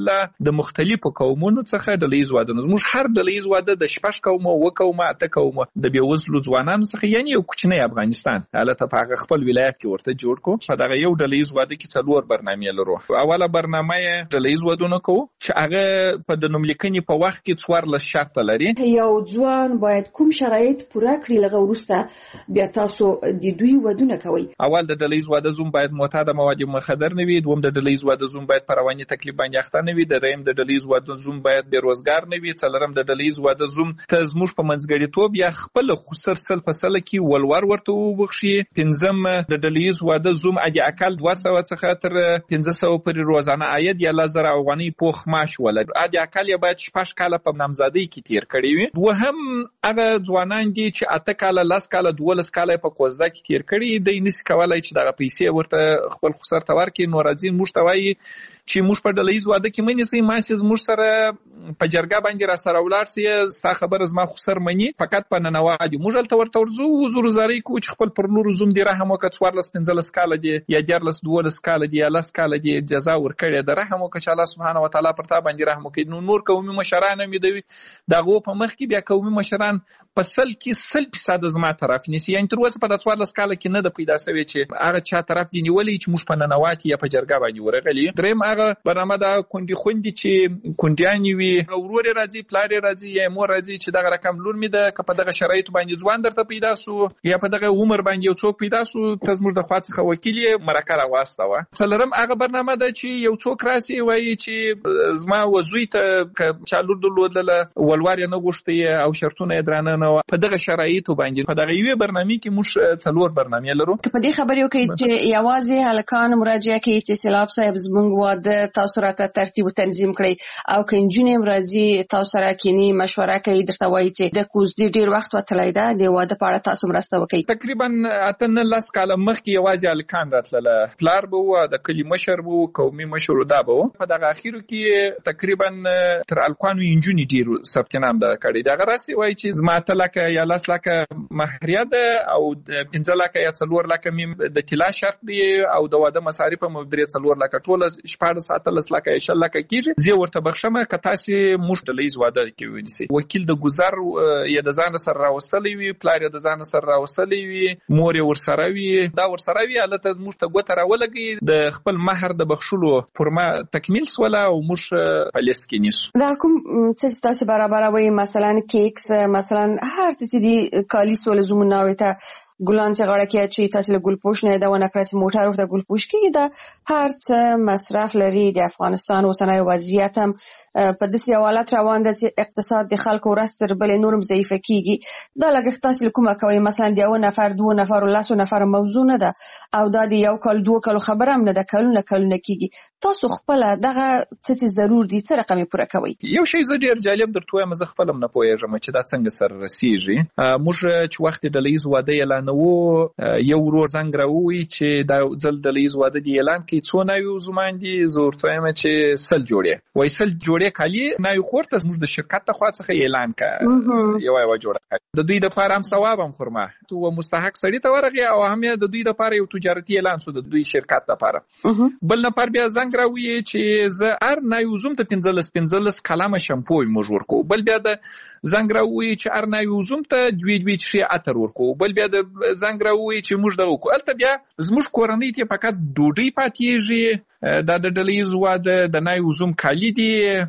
الحمدلله د مختلفو قومونو څخه ډلهیز واده. زموږ هر ډلهیز واده د شپږ قومه و قومه اته قومه د بیوزلو ځوانانو څخه، یعنی یو کوچنی افغانستان حالت په هغه خپل ولایت کې ورته جوړ کو. په دغه یو ډلهیز واده کې څلور برنامې لرو. اوله برنامه ډلهیز ودونه کوو چې هغه په د نوملیکنې په وخت کې څوارلس شرط لري. یو ځوان باید کوم شرایط پوره کړي لغه وروسته بیا تاسو د دوی ودونه کوي؟ اول د ډلهیز واده زوم باید معتاد مواد مخدر نه وي. دوم د ډلهیز واده زوم باید په رواني تکلیف باندې اخته نه وي. دریم د ډلهیز واده زوم باید بیروزګار نه وي. څلورم د ډلهیز واده زوم ته زموږ په منځګړیتوب یا خپل خسر سل په سل کې ولور ورته وبخشي. پنځم د ډلهیز واده زوم اګه اکل دوه سوه څخه تر پنځه سوه پورې روزانه عاید یا لزر افغانۍ پوخ معاش ولري. اګه اکل یې باید شپږ کاله په نامزادۍ کې تیر کړی وي. دوهم هغه ځوانان دي چې اته کاله لس کاله دولس کاله په کوزده کې تیر کړي دي نس کولای چې دغه پیسې ورته خپل خسر ته ورکړي. نو راځي موږ ته وایي چې موږ په ډلهیز واده کې منې سي ماسي زموږ سره په جرګه باندې را سره ولاړ سي ستا خبره زما خسر مني فقط په ننوادي موږ هلته ورته ورځو وزور زارۍ کوو چې خپل پر نورو زوم دي رحم وکړه. څوارلس پنځلس کاله دي یا دیارلس دولس کاله دي یا لس کاله دي جزا ورکړې ده رحم وکړه چې الله سبحانه وتعالی پر تا باندې رحم وکړي. نو نور قومي مشران هم دوي دغه په مخ کې بیا قومي مشران په سل کې سل فیصد زما طرف نیسي. یعنې تر اوسه په د څوارلس کاله کې نه ده پیدا شوې چې هغه چا طرف دي نیولي چې موږ په ننواتي یا په جرګه باندې ورغلي. دریم هغه برنامه دا کندي خوندي چې کندیانې وي ورور یې راځي پلار یې راځي یا مور راځي چې دغه رقم لور مې ده که په دغه شرایطو باندې ځوان درته پیدا سو یا په دغه عمر باندې یو څوک پیدا سو ته زموږ د خوا څخه وکیل یې مرکه راواستوه. څلورم هغه برنامه ده چې یو څوک راسي وایي چې زما وزوی ته که چا لور درلودله ولور یې نه غوښتی او شرطونه یې درانه نه وه په دغه شرایطو باندې په دغه یوې برنامې کې موږ څلور برنامې لرو. په دې خبرې وکړئ چې یوازې هلکان مراجعه کوي چې سیلاب صاحب زموږ واده تاسو راته ترتیب و تنظیم کړئ او که نجونې هم راځي تاسو سره کینی مشوره کوي درته وایي چې د کوزدې ډېر وخت وتلی ده د واده په اړه تاسو مرسته وکړئ. تقریبا اته نه لس کاله مخکې یوازې هلکان راتلله پلار به و د کلي مشر به و قومي مشر دا به و. په دغه اخیرو کې تقریبا تر هلکانو نجونې ډېر ثبت نام ده کړی. دغه راسې وایي چې زما اته لکه یا لس لکه مهریه ده او پنځه لکه یا څلور لکه مې د طلا شرط دی او د واده مصارف هم درې څلور لکه ټوله شپاړس اتلس لکه یا شل لکه کېږي. زه ورته بخښمه که تاسې موږ ډلهیز واده کې ونیسئ. وکیل د ګذر یا د ځان سره راوستلی وي پلار یې د ځان سره راوستلی وي مور یې ورسره وي دا ورسره وي هلته موږ ته ګوته راولګي د خپل مهر د بخښلو پورما تکمیل سوله او موږ په لیست کې نیسو. دا کوم څه چې تاسو برابروئ مثلا کیکس مثلا هر څه چې دي کالي سوله زمونږ ناوې ته ګلان چې غاړه کې اچوي تاسو له ګلپوش نه دا ونه کړئ چې موټر ورته ګلپوش کېږي دا هر څه مصرف لري. د افغانستان اوسنی وضعیت هم په داسې یو حالت روان ده چې اقتصاد د خلکو ورځ تر بلې نور هم ضعیفه کېږي. دا لګښت تاسو له کومه کوئ مثلا د یو نفر دوه نفر لسو نفر موضوع نه ده او دا د یو کال دوه کالو خبره هم نه ده کلونه کلونه کېږي. تاسو خپله دغه څه چې ضرور دي څه رقم یې پوره کوئ؟ یو شی زه ډېر جالب درته وایم زه خپله هم نه پوهېږم چې دا څنګه سره رسېږي. موږ چې وخت د ډلهیز واده اعلانوو یو ورور زنګ راووي چې دا ځل ډلهیز واده دی اعلان کوي څو ناوې زومان دي زه ورته وایم چې سل جوړې وایي سل جوړې کالي ناوې خور ته زموږ د شرکت ته خوا څخه اعلان کړه یوه یوه جوړه د دوی دپاره هم ثواب هم خورما و مستحق سړي ته ورغی او هم یې د دوی دپاره یو تجارتي اعلان سو د دوی شرکت دپاره. بل نفر بیا زنګ راووي چې زه هر ناوې زوم ته پنځلس پنځلس کلمه شمپو موږ ورکوو. بل بیا د زنګ راووي چې هر ناوې زوم ته دوې دوې شیشې عطر ورکوو. بل بیا د زنګ راووي چې موږ دغه وکړو. هلته بیا زموږ کورنۍ ته فقط ډوډۍ پاتېږي دا د ډلهیز واده د ناوې زوم کالي دي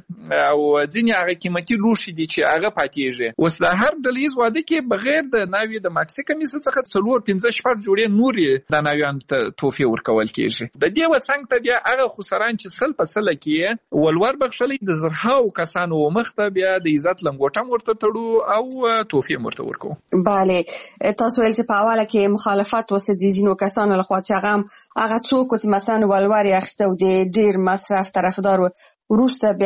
او ځینې هغه قیمتي لوښي دي چې هغه پاتېږي. اوس د هر ډلهیز واده کې بغیر د ناوې د ماکسي کمیس څخه څلور پنځه شپږ جوړې نورې د ناویانو ته تحفې ورکول کېږي. د دې وڅنګ ته بیا هغه خسران چې سل په سله کې ولور بخښلی د زرهاو کسانو مخ ته بیا د عزت لنګوټه هم ورته تړو او تحفې هم ورته ورکوو. بله تاسو ویل چې په اوله کې مخالفت وسه د ځینو کسانو لخوا چې هغه هم هغه څوک چې مثلا ولور یې اخیسته او د ډېر مصرف طرفدار و وروسته بیا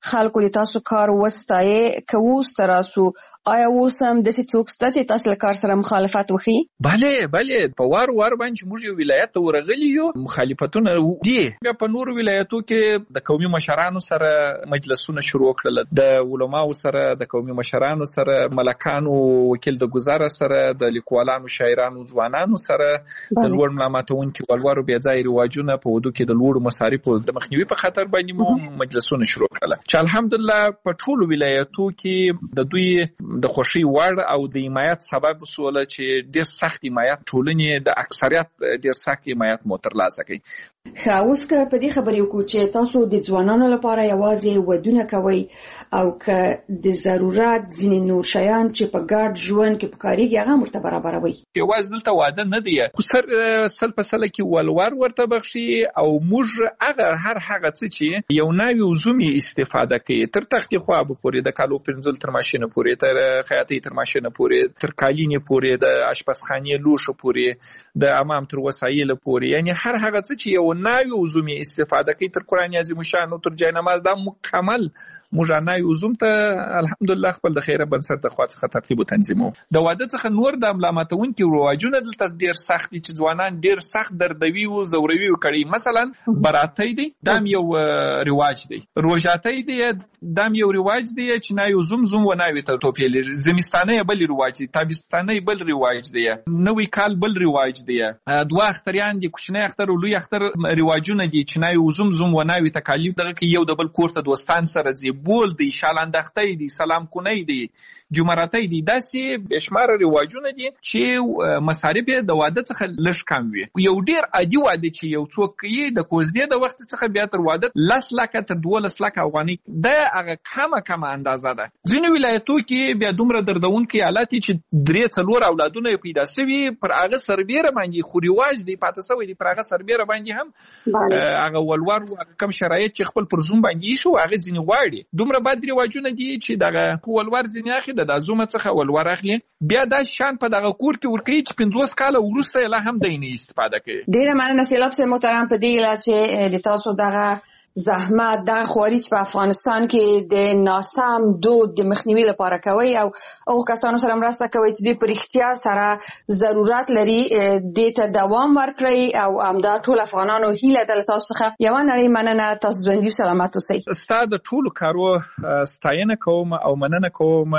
خلکو د تاسو کار وستایي کوو ستراسو آیا اوس هم داسې څوک شته چې تاسو له کار سره مخالفت وکړي؟ بله بله په وار وار باندې موږ یو ولایت ته ورغلي یو مخالفتونه دي. بیا په نورو ولایتو کې د قومي مشرانو سره مجلسونه شروع کړل، د علماو سره، د قومي مشرانو سره، ملکانو وکیل د گزار سره، د لیکوالانو، شاعرانو، ځوانانو سره، د لوړ ملامتونکو ولورو بیا ځای رواجونه په ودو کې د لوړو مصارفو د مخنیوي په خاطر باندې مو مجلسونه شروع کړل چې الحمدلله په ټولو ولایتو کې د دوی د خوشي وړ او د حمایت سبب وسوله چې ډیر سخت حمایت ټولنې د اکثریت ډیر سخت حمایت مو ترلاسه کړي. ښه، اوس که په دې خبرې وکړو چې تاسو د ځوانانو لپاره یوازې ودونه کوئ او که د ضرورت ځینې نور شیان چې په ګډ ژوند کې پکارېږي هغه ورته برابروئ. یوازې دلته واده نه دی، خو سر سل په سله کې ولور ورته بخشي او موږ هغه هر هغه څه چې یو نوی عضومي استفاده کوي تر تختې خوابه پورې، د کالو پنځل تر ماشینه پورې، تر خیاطۍ تر ماشینه پورې، تر قالینې پورې، د اشپزخانې لوښو پورې، د حمام تر وسایلو پورې، یعنی هر هغه څه چې یو نوی عضومي استفاده کوي تر قرآن عظیم الشان او تر جای نماز دا مکمل موږ نوی عضوم ته الحمدلله خپل د خیره بنسټ د خوا څخه ترتیب او تنظیمو. د واده څخه نور د ملامتونکو رواجونه دلته ډیر سخت دي چې ځوانان ډیر سخت دردوي او زوروي وکړي. مثلا براتۍ دی دام یو رواج دی، روژاتۍ دی دام یو رواج دی چې نوی عضوم زوم و نوی ته توفیل، زمستانه بل رواج دی، تابستانه بل رواج دی، نوی کال بل رواج دی، دوه اختریان دي، کوچنی اختر او لوی اختر رواجونه دي چې نوی عضوم زوم و نوی تکالیف دغه کې یو د بل کور ته دوستان سره ځي، بول دی، شالاندختۍ دی، سلام کنۍ دی، جمراتۍ دی، داسې بشمار رواجونه دي چې مصارف د واده څخه لږ کم وي. یو ډیر عادي واده چې یو څوک کوي د کوزدې د وخت څخه بیا تر واده لس لکه تر دولس لکه افغانۍ د هغه کمه کمه اندازه ده. ځینې ولایتو کې بیا دومره دردونکي حالات چې درې څلور اولادونه پیدا شوي پر هغه سربیره باندې خو رواج دی پاتې شوی دی، پر هغه سربیره باندې هم هغه ولور او کم شرایط چې خپل پر زوم باندې شو هغه ځینې غواړي. دومره بد رواجونه دي چې دغه ولور ځینې اخی د ازومه څخه ولور اخلي، بیا دا شان په دغه کور کې ورکړي چې پنځوس کاله وروسته لا هم دیني استفاده کوي. ډیره مننه سیلاب صاحب محترم په دې اله چې د تاسو دغه زحمت دغه خواري چې په افغانستان کې د ناسم دود د مخنیوي لپاره کوي او او کسانو سره مرسته کوي چې دوی په رښتیا سره ضرورت لري دې ته دوام ورکړي او همدا ټول افغانانو هیله ده له تاسو څخه. یوه نړۍ مننه، تاسو ژوندي او سلامت اوسئ. ستا د ټولو کارو ستاینه کوم او مننه کوم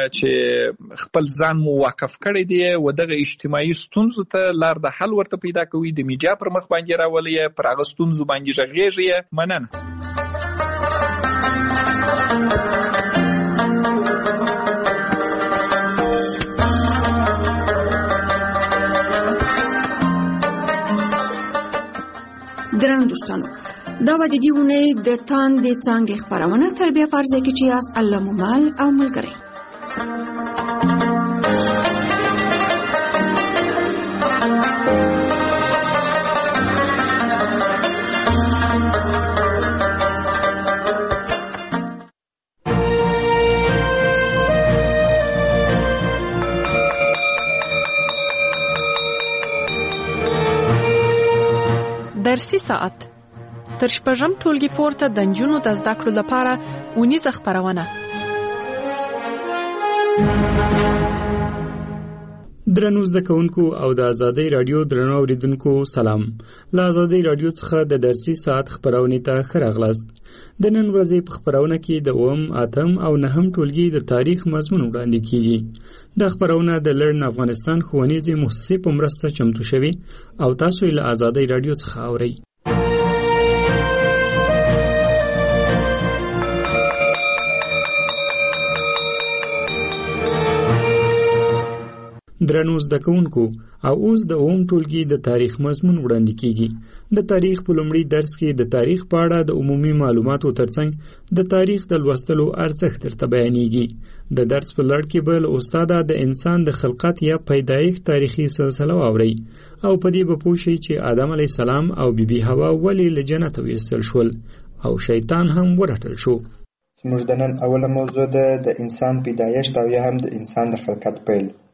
چې خپل ځان مو واقف کړی دی و دغه اجتماعي ستونزو ته لار د حل ورته پیدا کوي، د میډیا پر مخ باندې راولي، پر هغه ستونزو باندې غږیږي. مننه. درنو دوستانو، دا به د دې اونۍ د تاندې څانګې خپرونه تر بیا فرضه کې چې یاست الله مو مل او ملګری. درسي ساعت تر شپږم ټولګي پورته د نجونو د زده کړو لپاره اونیزه خپرونه. درنو زده کوونکو او د ازادۍ رادیو درنو اوریدونکو سلام. له ازادۍ رادیو څخه د درسي ساعت خپرونې ته ښه راغلاست. د نن ورځې په خپرونه کې د اووم، اتم او نهم ټولګي د تاریخ مضمون وړاندې کیږي. دا خپرونه د لرن افغانستان ښوونیزې مؤسسې په مرسته چمتو شوې او تاسو یې له ازادۍ رادیو څخه اورئ. درنو زده کوونکو او اوس د اووم ټولګي د تاریخ مضمون وړاندې کیږي. د تاریخ په لومړي درس کې د تاریخ په اړه د عمومي معلوماتو ترڅنګ د تاریخ د لوستلو ارزښت درته بیانېږي. د درس په لړ کې به له استاده د انسان د خلقت یا پیدایښت تاریخي سلسله واورئ او په دې به پوه شئ چې آدم علیه السلام او بیبي حوا ولې له جنته وایستل شول او شیطان هم ورټل شو. زموږ د نن اوله موضوع ده د انسان پیدایښت او یا هم د انسان د خلقت پیل.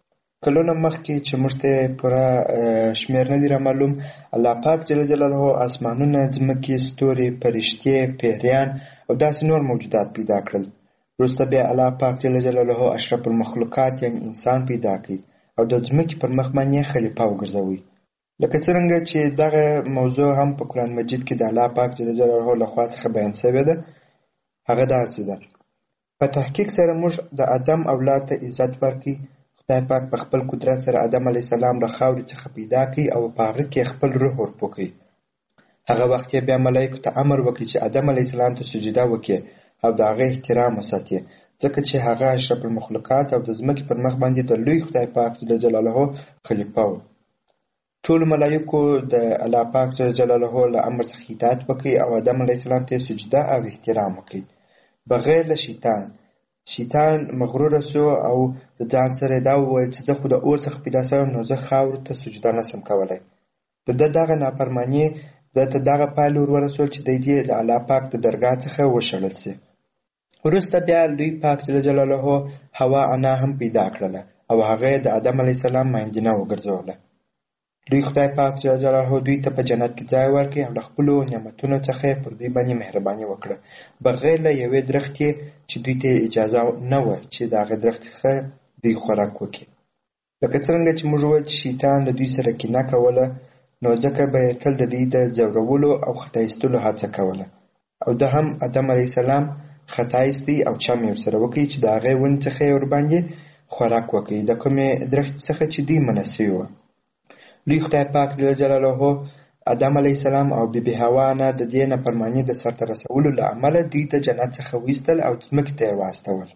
کلونه مخکې چې موږ ته پوره شمېر نه دي رامعلوم، الله پاک جل جلاله اسمانونه، ځمکې، ستوري، فرشتې، پیریان او داسې نور موجودات پیدا کړل. وروسته بیا الله پاک جل جلاله اشرف المخلوقات یعنی انسان پیدا کړي او د ځمکې پر مخ باندې خلیفه وګرځوي. لکه څرنګه چې دغه موضوع هم په قرآن مجید کې د الله پاک جل جلاله لخوا څخه بیان شوې ده. هغه داسې ده: په تحقیق سره موږ د آدم اولاد ته عزت ورکړي. خدای پاک په خپل قدرت سره آدم علیه السلام له خاورې څخه پیدا کړي او په هغه کې خپل روح ورپوکړي. هغه وخت یې بیا ملایکو ته امر وکړي چې آدم علیه السلام ته سجده وکړي او د هغه احترام وساتي، ځکه چې هغه اشرف المخلوقات او د ځمکې پر مخ باندې د لوی خدای پاک جل جلاله خلیفه و. ټولو ملایکو د الله پاک جل جلاله له امر څخه اطاعت وکړي او آدم علیه السلام ته سجده او احترام وکړي بغیر له شیطان. شیطان مغرور شو او د ځان سره دا وویل چې زه خو د اور څخه پیدا شوم، نو زه خاورو ته سجده نشم کولی. د ده دغه نافرماني ده ته دغه پایله ور ورسول چې دی دې د الله پاک د درګاه څخه وشړل شي. وروسته بیا لوی پاک جل جلاله حوا انا هم پیدا کړله او هغه د آدم علیه السلام ماینجنه وګرځوله. لوی خدای پاک جل جلاله دوی ته په جنت کې ځای ورکړي او له خپلو نعمتونو څخه پر دوی باندې مهرباني وکړه بغیر له یوې درختې چې دوی ته اجازه نه وه چې د هغې درخت څخه دوی خوراک وکړي. لکه څرنګه چې موږ وویل چې شیطان له دوی سره کینه کوله، نو ځکه به یې تل د دوی د ځورولو او خطا ایستلو هڅه کوله او ده هم آدم علیه السلام خطا ایستی او چم یې ورسره وکړي چې د هغې ونې څخه یې ورباندې خوراک وکړي د کومې درختې څخه چې دوی منع سوي وه. لوی خدای پاک جل جلاله آدم علیه السلام او بی بی حوا نه د دې نافرماني د سرته رسولو له امله دوی ته جنت څخه وایستل او ځمکې ته یې واستول.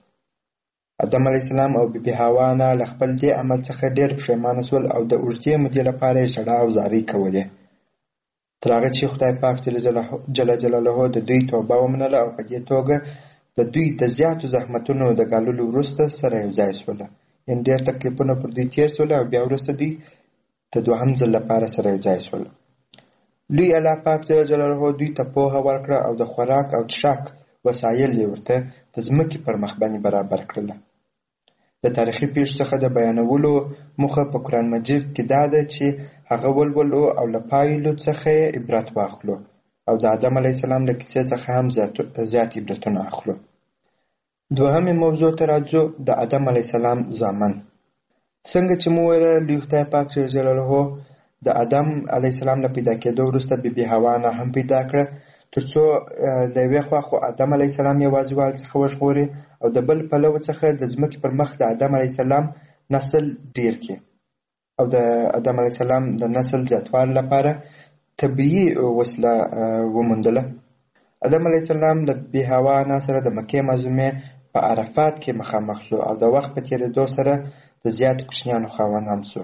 آدم علیه السلام او بی بی حوا نه له خپل دې عمل څخه ډېر پښیمانه شول او د اوږدې مودې لپاره یې ژړا او زارۍ کولې، تر هغه چې خدای پاک جل جلاله د دوی توبه ومنله او په دې توګه د دوی د زیاتو زحمتونو د ګاللو وروسته سره یو ځای شوله. یعنې ډېر تکلیفونه پر دوی تېر شول او بیا وروسته دوی د دوهم ځل لپاره سره یو ځای شول. لوی الله پاک جل جلاله دوی ته پوهه ورکړه او د خوراک او څښاک وسایل یې ورته د ځمکې پر مخ باندې برابر کړله. د تاریخي پیښو څخه د بیانولو موخه په قرآن مجید کې دا ده چې هغه ولولو او له پایلو څخه یې عبرت واخلو او د آدم علیه السلام له کیسې څخه هم زیات عبرتونه اخلو. دوهمې موضوع ته راځو، د آدم علیه السلام زامن. څنګه چې مو ویله لوی خدای پاک جل جلاله د آدم علیه السلام له پیدا کېدو وروسته بی بی حوا نه هم پیدا کړه، تر څو له یوې خوا خو آدم علیه السلام یوازیوالي څخه وژغوري او د بل پلوه څخه د ځمکې پر مخ د آدم علیه السلام نسل ډیر کړي او د آدم علیه السلام د نسل زیاتوالي لپاره طبیعي وسیله وموندله. آدم علیه السلام د بی حوا نه سره د مکې معظمې په عرفات کې مخامخ شو او د وخت په تېرېدو سره د زیاتو کوچنیانو خاوند هم شو.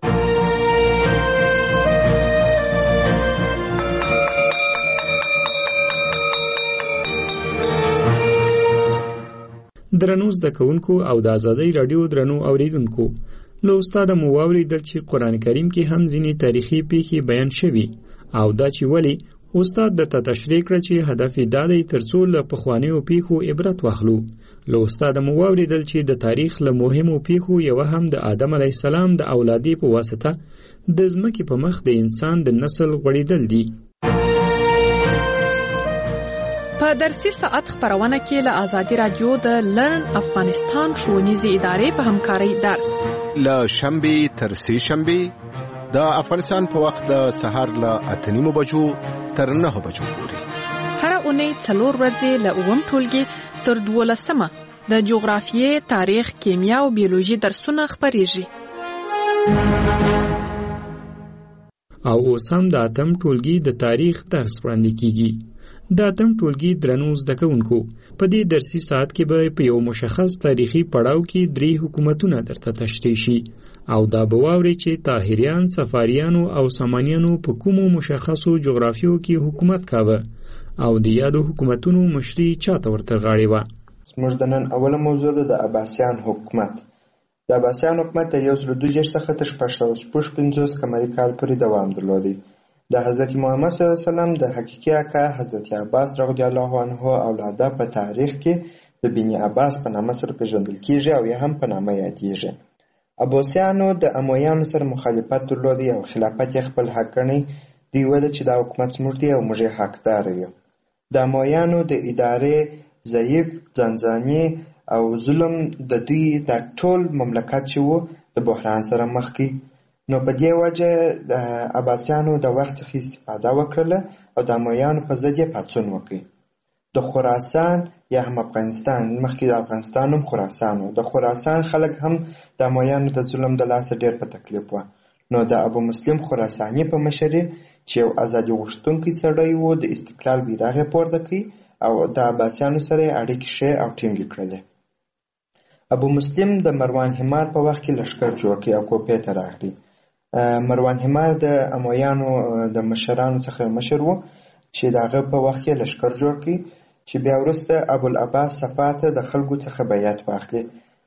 درنو زده کوونکو او د آزادۍ راډیو درنو اوریدونکو، له استاده مو واورېدل چې قرآن کریم کې هم ځینې تاریخي پیښې بیان شوي او دا چې ولې استاد درته تشریح کړه چې هدف یې دا دی تر څو له پخوانیو پیښو عبرت واخلو. له استاده مو واورېدل چې د تاریخ له مهمو پیښو یوه هم د آدم علیه السلام د اولادې په واسطه د ځمکې په مخ د انسان د نسل غوړېدل دي. په درسي ساعت خبرونه کې له آزادي رادیو د لرن افغانستان ښوونیزې ادارې په همکارۍ درس له شنبې تر سې شنبې د افغانستان په وخت د سهار له اته نیمو بجو تر نهه بجو پورې. هره اونۍ څلور ورځې له اووم ټولګي تر دولسمه د جغرافیې، تاریخ، کیمیا او بیولوژي درسونه خپریږي. او اوس هم د اتم ټولګي د تاریخ درس وړاندې کیږي. د اتم ټولګي درنو زده کوونکو، په دې درسي ساعت کې به په یو مشخص تاریخي پړاو کې درې حکومتونه درته تشریح شي او دا به واورئ چې طاهریان، صفاریانو او سامانیانو په کومو مشخصو جغرافیو کې حکومت کاوه او د یادو حکومتونو مشري چاته ورته غاړې وه. زموږ د نن اوله موضوع ده د عباسیان حکومت. د عباسیان حکومت تر یو سل دوه دېرش څخه تر شپږ سوه شپږ پنځوس قمري کال پورې دوام درلودی. د حضرت محمد صلی الله علیه وسلم د حقیقي اکا حضرت عباس رضی الله عنه اولاده په تاریخ کې د بني عباس په نامه سره پیژندل کیږي او یا هم په نامه یادیږي. عباسیانو د امویانو سره مخالفت درلودی او خلافت یې خپل حق ګڼي. دوی ویل چې دا حکومت زموږ دی او موږ یې حقدار یو. د امویانو د ادارې ضعیف، ځانځاني او ظلم د دوی د ټول مملکت چې و د بحران سره مخ کړي. نو په دې وجه د عباسیانو د وخت څخه استفاده وکړله او د امویانو په ضد یې پاڅون وکړي. د خراسان یا هم افغانستان، مخکې د افغانستان هم خراسان و، د خراسان خلک هم د امویانو د ظلم د لاسه ډېر په تکلیف و. نو د ابو مسلم خراساني په مشرۍ چې یو ازادي غوښتونکی سړی و د استقلال بیرغ یې پورته کړي او د عباسیانو سره یې اړیکې ښې او ټینګې کړلې. ابو مسلم د مروان حمار په وخت کې لښکر جوړ کړي او کوپې ته راغلي. مروان حمار د امویانو د مشرانو څخه مشر و چې د هغه په وخت کې لښکر جوړ کړي چې بیا وروسته ابوالعباس صفا ته د خلکو څخه بیعت واخلي.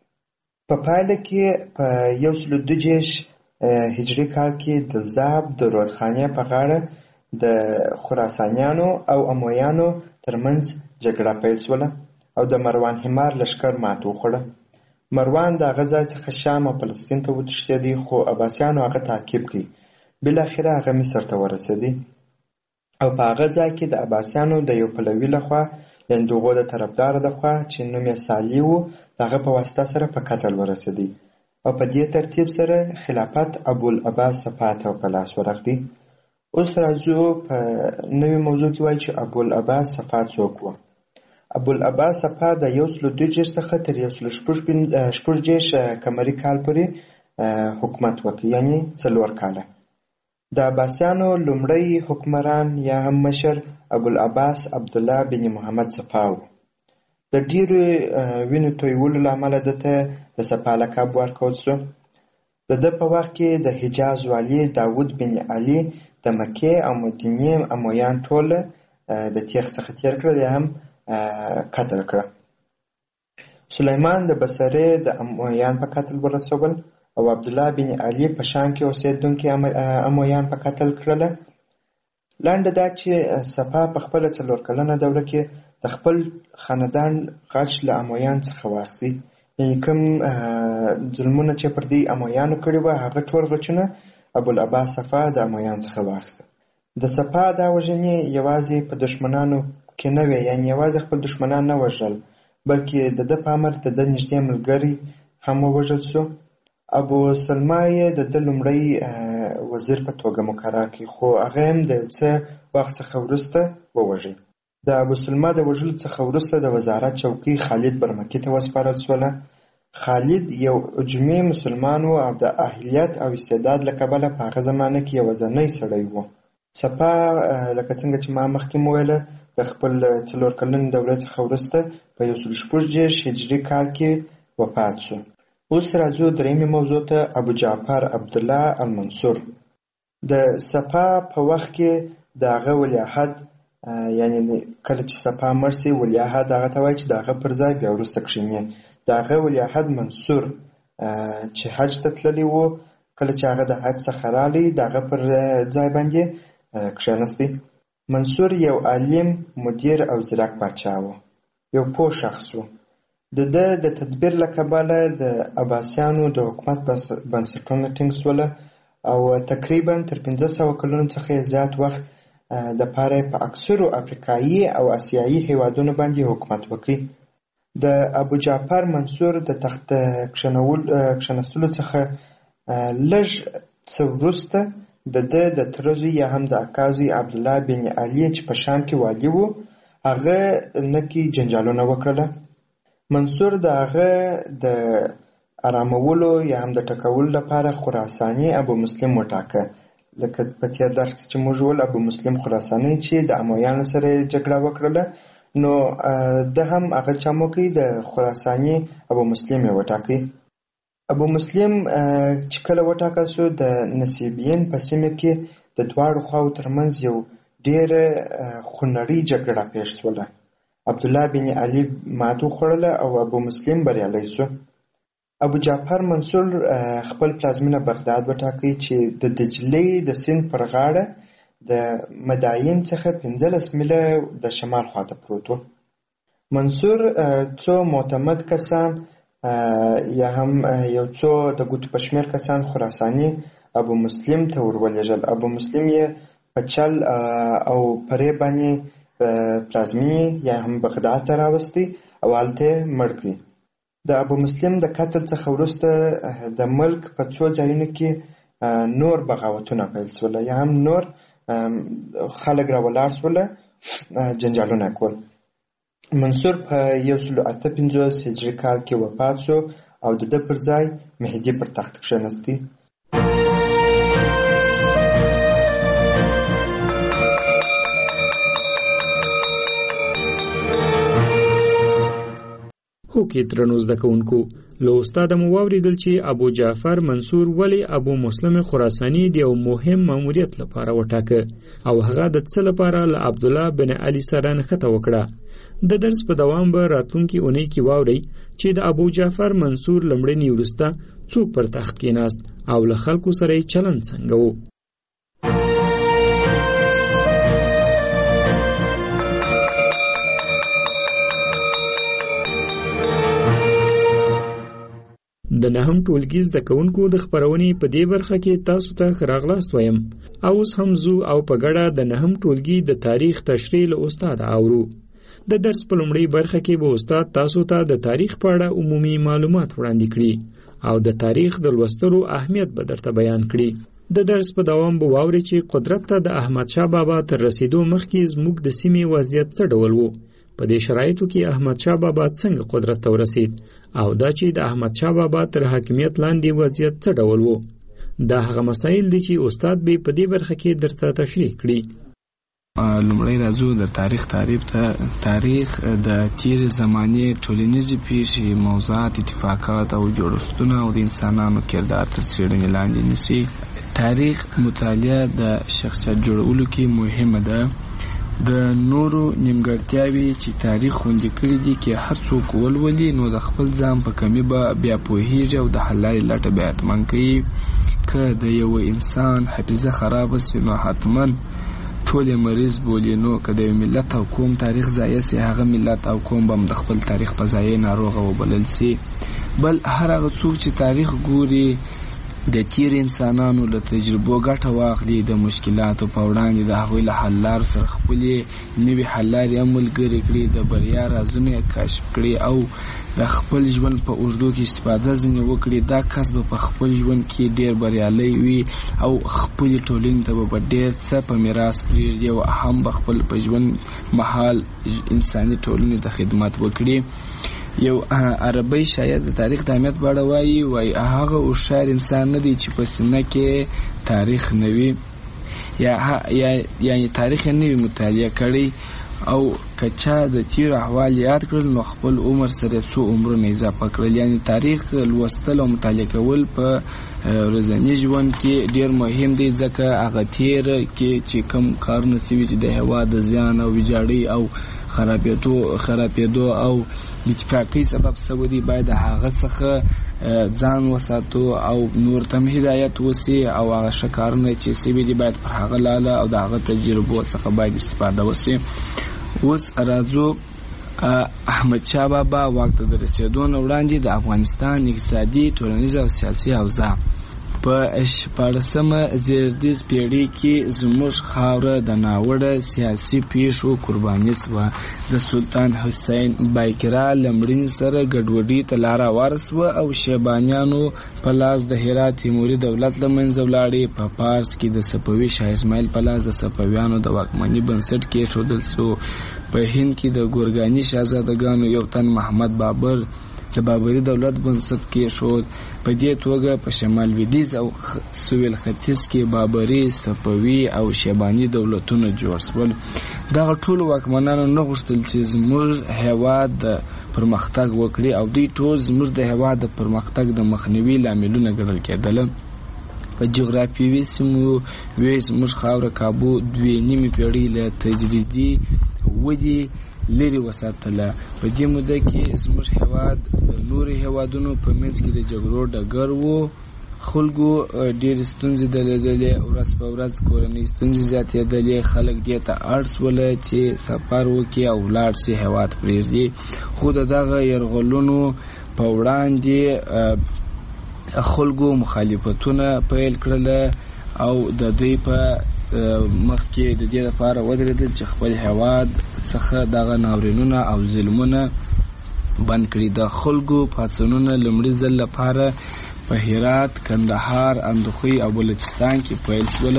په پایله کې په یو سل دوه دېرش هجري کال کې د زاب د رودخانې په غاړه د خراسانیانو او امویانو ترمنځ جګړه پیل شوله او د مروان حمار لښکر مات وخوړه. مروان د هغه ځای څخه شام او فلسطین ته وتښتېدی، خو عباسیانو هغه تعقیب کړي. بالاخره هغه مصر ته ورسېدی او په هغه ځای کې د عباسیانو د یو پلوي لخوا، یعنې د هغو د طرفداره لخوا چې نوم یې صالح و، د هغه په واسطه سره په قتل ورسېدی او په دې ترتیب سره خلافت ابوالعباس صفا ته په لاس ورغلی. اوس راځو په نوې موضوع کې وایي چې ابوالعباس صفا څوک و. ابوالعباس صفا د یو سل دوه دېرش څخه تر یو سل شپږ دېرش قمري کال پورې حکومت وکړ، یعنې څلور کاله. د عباسیانو لومړی حکمران یا هم مشر ابوالعباس عبدالله بن محمد صفا و. د ډېرو وینو تویولو له امله ده ته د صفا لقب ورکول شو. د ده په وخت کې د حجاز والي داود بن علي د مکې او مدینې امویان ټول د تیغ څخه تېر کړل یا هم قتل کړه. سلیمان د بصرې د امویان په قتل ورسول او عبدالله بن علي په شام کې اوسېدونکي امویان په قتل کړله. لنډه دا چې صفا په خپله څلور کلنه دوره کې د خپل خاندان غچ له امویان څخه واخیستي، یعنې کوم ظلمونه چې پر دوی امویانو کړي وه هغه ټول غچونه ابوالعباس صفا د امویانو څخه واخیسته. د صفا دا وژنې یوازې په دښمنانو کې نه وې، یعنې یوازې خپل دښمنان نه وژل بلکې د ده په امر د ده نږدې ملګري هم ووژل شو. ابو سلمه یې د ده لومړی وزیر په توګه مقرر کړي، خو هغه هم د یو څه وخت څخه وروسته ووژي. د ابو سلمه د وژلو څخه وروسته د وزارت چوکۍ خالد برمکي ته وسپارل شوله. خالد یو عجمي مسلمان و او د اهلیت او استعداد له کبله په هغه زمانه کې یوازینی سړی و. صفا لکه څنګه چې ما مخکې وویله د خپل څلور کلنې دورې څخه وروسته په یو سل شپږ دېرش هجري کال کې وفات شو. اوس راځو درېیمې موضوع ته، ابو جعفر عبدالله المنصور. د صفا په وخت کې د هغه ولیعهد، یعنې کله چې صفا مړ شي ولیعهد هغه ته وایي چې د هغه پر ځای بیا وروسته کښېني. د هغه ولیعهد منصور چې حج ته تللی و، کله چې هغه د حج څخه راغلی د هغه پر ځای باندې کښېنستی. منصور یو عالم، مدیر او ځیرک پاچا و، یو پوه شخص و. د ده د تدبیر له کبله د عباسیانو د حکومت بنسټونه ټینګ شوله او تقریبا تر پنځه سوه کلونو څخه زیات وخت د پاره په اکثرو افریقایي او آسیایي هیوادونو باندې حکومت وکړي. د ابو جعفر منصور د تخت کښېنستلو څخه لږ څه وروسته د ده د تره زوی یا هم د اکا زوی عبدالله بن علي چې په شام کې والي و، هغه نکي جنجالونه وکړله. منصور د هغه د آرامولو یا هم د ټکولو لپاره خراساني ابو مسلم وټاکه. لکه په تېر درس چې موږ ول ابو مسلم خراساني چې د امویانو سره جګړه وکړله، نو ده هم هغه چم وکړي د خراساني ابو مسلم یې وټاکي. ابو مسلم چې کله وټاکل شو د نصیبین په سیمه کې د دواړو خواو ترمنځ یو ډېره خونړۍ جګړه پیښ شوله. عبدالله بن علي ماتو خوړله او ابو مسلم بریالی شو. ابو جعفر منصور خپل پلازمینه بغداد وټاکي چې د دجلې د سیند پر غاړه د مداین څخه پنځلس میله د شمال خواته پروت و. منصور څو معتمد کسان یا هم یو څو د ګوتو په شمېر کسان خراساني ابو مسلم ته ورولېږل. ابو مسلم یې په چل او پرې باندې پلازمینې یا هم بغداد ته راوستی او هلته یې مړ کړي. د ابو مسلم د قتل څخه وروسته د ملک په څو ځایونو کې نور بغاوتونه پیل شول، یا هم نور خلک راولاړ شول، جنجالونه کول. منصور په یو سل اته پنځوس هجري کال کې وفات شو او د ده پر ځای مهدي پر تخت کښېنستی. هو کې درنو زده کوونکو، له استاده مو واورېدل چې ابو جعفر منصور ولې ابو مسلم خراساني د یو مهم ماموریت لپاره وټاکه او هغه د څه لپاره له عبدالله بن علي سره نښته وکړه. د درس په دوام به راتلونکي اونۍ کې واورئ چې د ابو جعفر منصور لمړني وروسته څوک پر تخت کېناست او له خلکو سره یې چلند څنګه و. د نهم ټولګي زده کوونکو د خپرونې په دې برخه کې تاسو ته ښه راغلاست وایم. اوس هم ځو او په ګډه د نهم ټولګي د تاریخ تشریح له استاد اورو. د درس په لومړۍ برخه کې به استاد تاسو ته د تاریخ په اړه عمومي معلومات وړاندې کړي او د تاریخ د لوستلو اهمیت به درته بیان کړي. د درس په دوام به واورئ چې قدرت ته د احمد شاه بابا تر رسیدو مخکې زموږ د سیمې وضعیت څه ډول و، په دې شرایطو کې احمد شاه بابا څنګه قدرت ته ورسید او دا چې د احمد شاه بابا تر حاکمیت لاندې وضعیت څه ډول و. دا هغه مسایل دي چې استاد به په دې برخه کې درته تشریح کړي. لومړی راځو د تاریخ تعریف ته. تاریخ د تیر زمانې ټولنیزې پیښې، موضوعات، اتفاقات او جوړښتونه او د انسانانو کردار تر څېړنې لاندې نیسي. تاریخ مطالعه د شخصیت جوړولو کې مهمه ده. د نورو نیمګړتیاوې چې تاریخ خوندي کړي دي کې هر څوک ولولي نو د خپل ځان په کمي به بیا پوهېږي او د حل لارې لټه به حتمن کوي. که د یو انسان حافظه خرابه سي نو حتما ټول مریض بولي. نو که د یو ملت او قوم تاریخ ضایع سي، هغه ملت او قوم به هم د خپل تاریخ په ضایع ناروغه وبلل سي. بل هر هغه څوک چې تاریخ ګوري د تیر انسانانو له تجربو ګټه واخلي، د مشکلاتو په وړاندې د هغوی له حل لارو سره خپلې نوې حل لارې هم ملګرې کړي، د بریا رازونه یې کشف کړي او د خپل ژوند په اوږدو کې استفاده ځینې وکړي، دا کس به په خپل ژوند کې ډېر بریالی وي او خپلې ټولنې ته به ډېر څه په میراث پرېږدي او هم به خپل په ژوند مهال انساني ټولنې ته خدمت وکړي. یو عربی شاعر د تاریخ د اهمیت په اړه وایي وایي هغه هوښیار انسان نه دی چې په سینه کې تاریخ نه وي یا یعنې تاریخ یې نه وي مطالعه کړی او که چا د تېرو احوال یاد کړل نو خپل عمر سره څو عمرونه اضافه کړل. یعنې تاریخ لوستل او مطالعه کول په ورځني ژوند کې ډېر مهم دی، ځکه هغه تېر کې چې کوم کارونه سوي چې د هېواد د زیان او ویجاړۍ او خرابېدو خرابېدو او اتفاقي سبب سوي دي، باید هغه څخه ځان وساتو او نور ته هدایت وسي او هغه ښه کارونه چې سوي دي باید پر هغه لاله او د هغه تجربو څخه باید استفاده وسي. اوس راځو احمد شاه بابا واک ته د رسېدو نه وړاندې د افغانستان اقتصادي، ټولنیز او سیاسي اوضاع په شپاړسمه زېږدیز پېړۍ کې زموږ خاوره د ناوړه سیاسي پیښو قرباني شوه. د سلطان حسین بایقرا له مړینې سره ګډوډۍ ته لاره هواره شوه او شیبانیانو په لاس د هرات تیموري دولت له منځه ولاړې. په پارس کې د صفوي شاه اسماعیل په لاس د صفویانو د واکمنۍ بنسټ کېښودل شو. په هند کې د ګورګاني شهزادګانو یو تن محمد بابر د بابري دولت بنسټ کېښود. په دې توګه په شمال لویدیځ او سویل ختیځ کې بابري، صفوي او شیباني دولتونه جوړ شول. دغه ټول واکمنانو نه غوښتل چې زموږ هېواد د پرمختګ وکړي او دوی ټول زموږ د هېواد د پرمختګ د مخنیوي لاملونه ګڼل کېدل. په جغرافیوي سیمو وې زموږ خاوره کابو دوې نیمې پېړۍ له تجریدي ودې لري وساتله. په دې موده کې زموږ هېواد د نورو هېوادونو په منځ کې د جګړو ډګر و. خلکو ډېرې ستونزې درلودلې، ورځ په ورځ کورنۍ ستونزې زیاتېدلې. خلک دې ته اړ شوله چې سفر وکړي او ولاړ شي هېواد پرېږدي. خو د دغه یرغلونو په وړاندې خلکو مخالفتونه پیل کړل او د دوی په مخ کې د دې لپاره ودرېدل چې خپل هېواد څخه دغه ناورینونه او ظلمونه بند کړي. د خلکو پاڅونونه لومړي ځل لپاره په هرات، کندهار، اندخوی او بلوچستان کې پیل شول.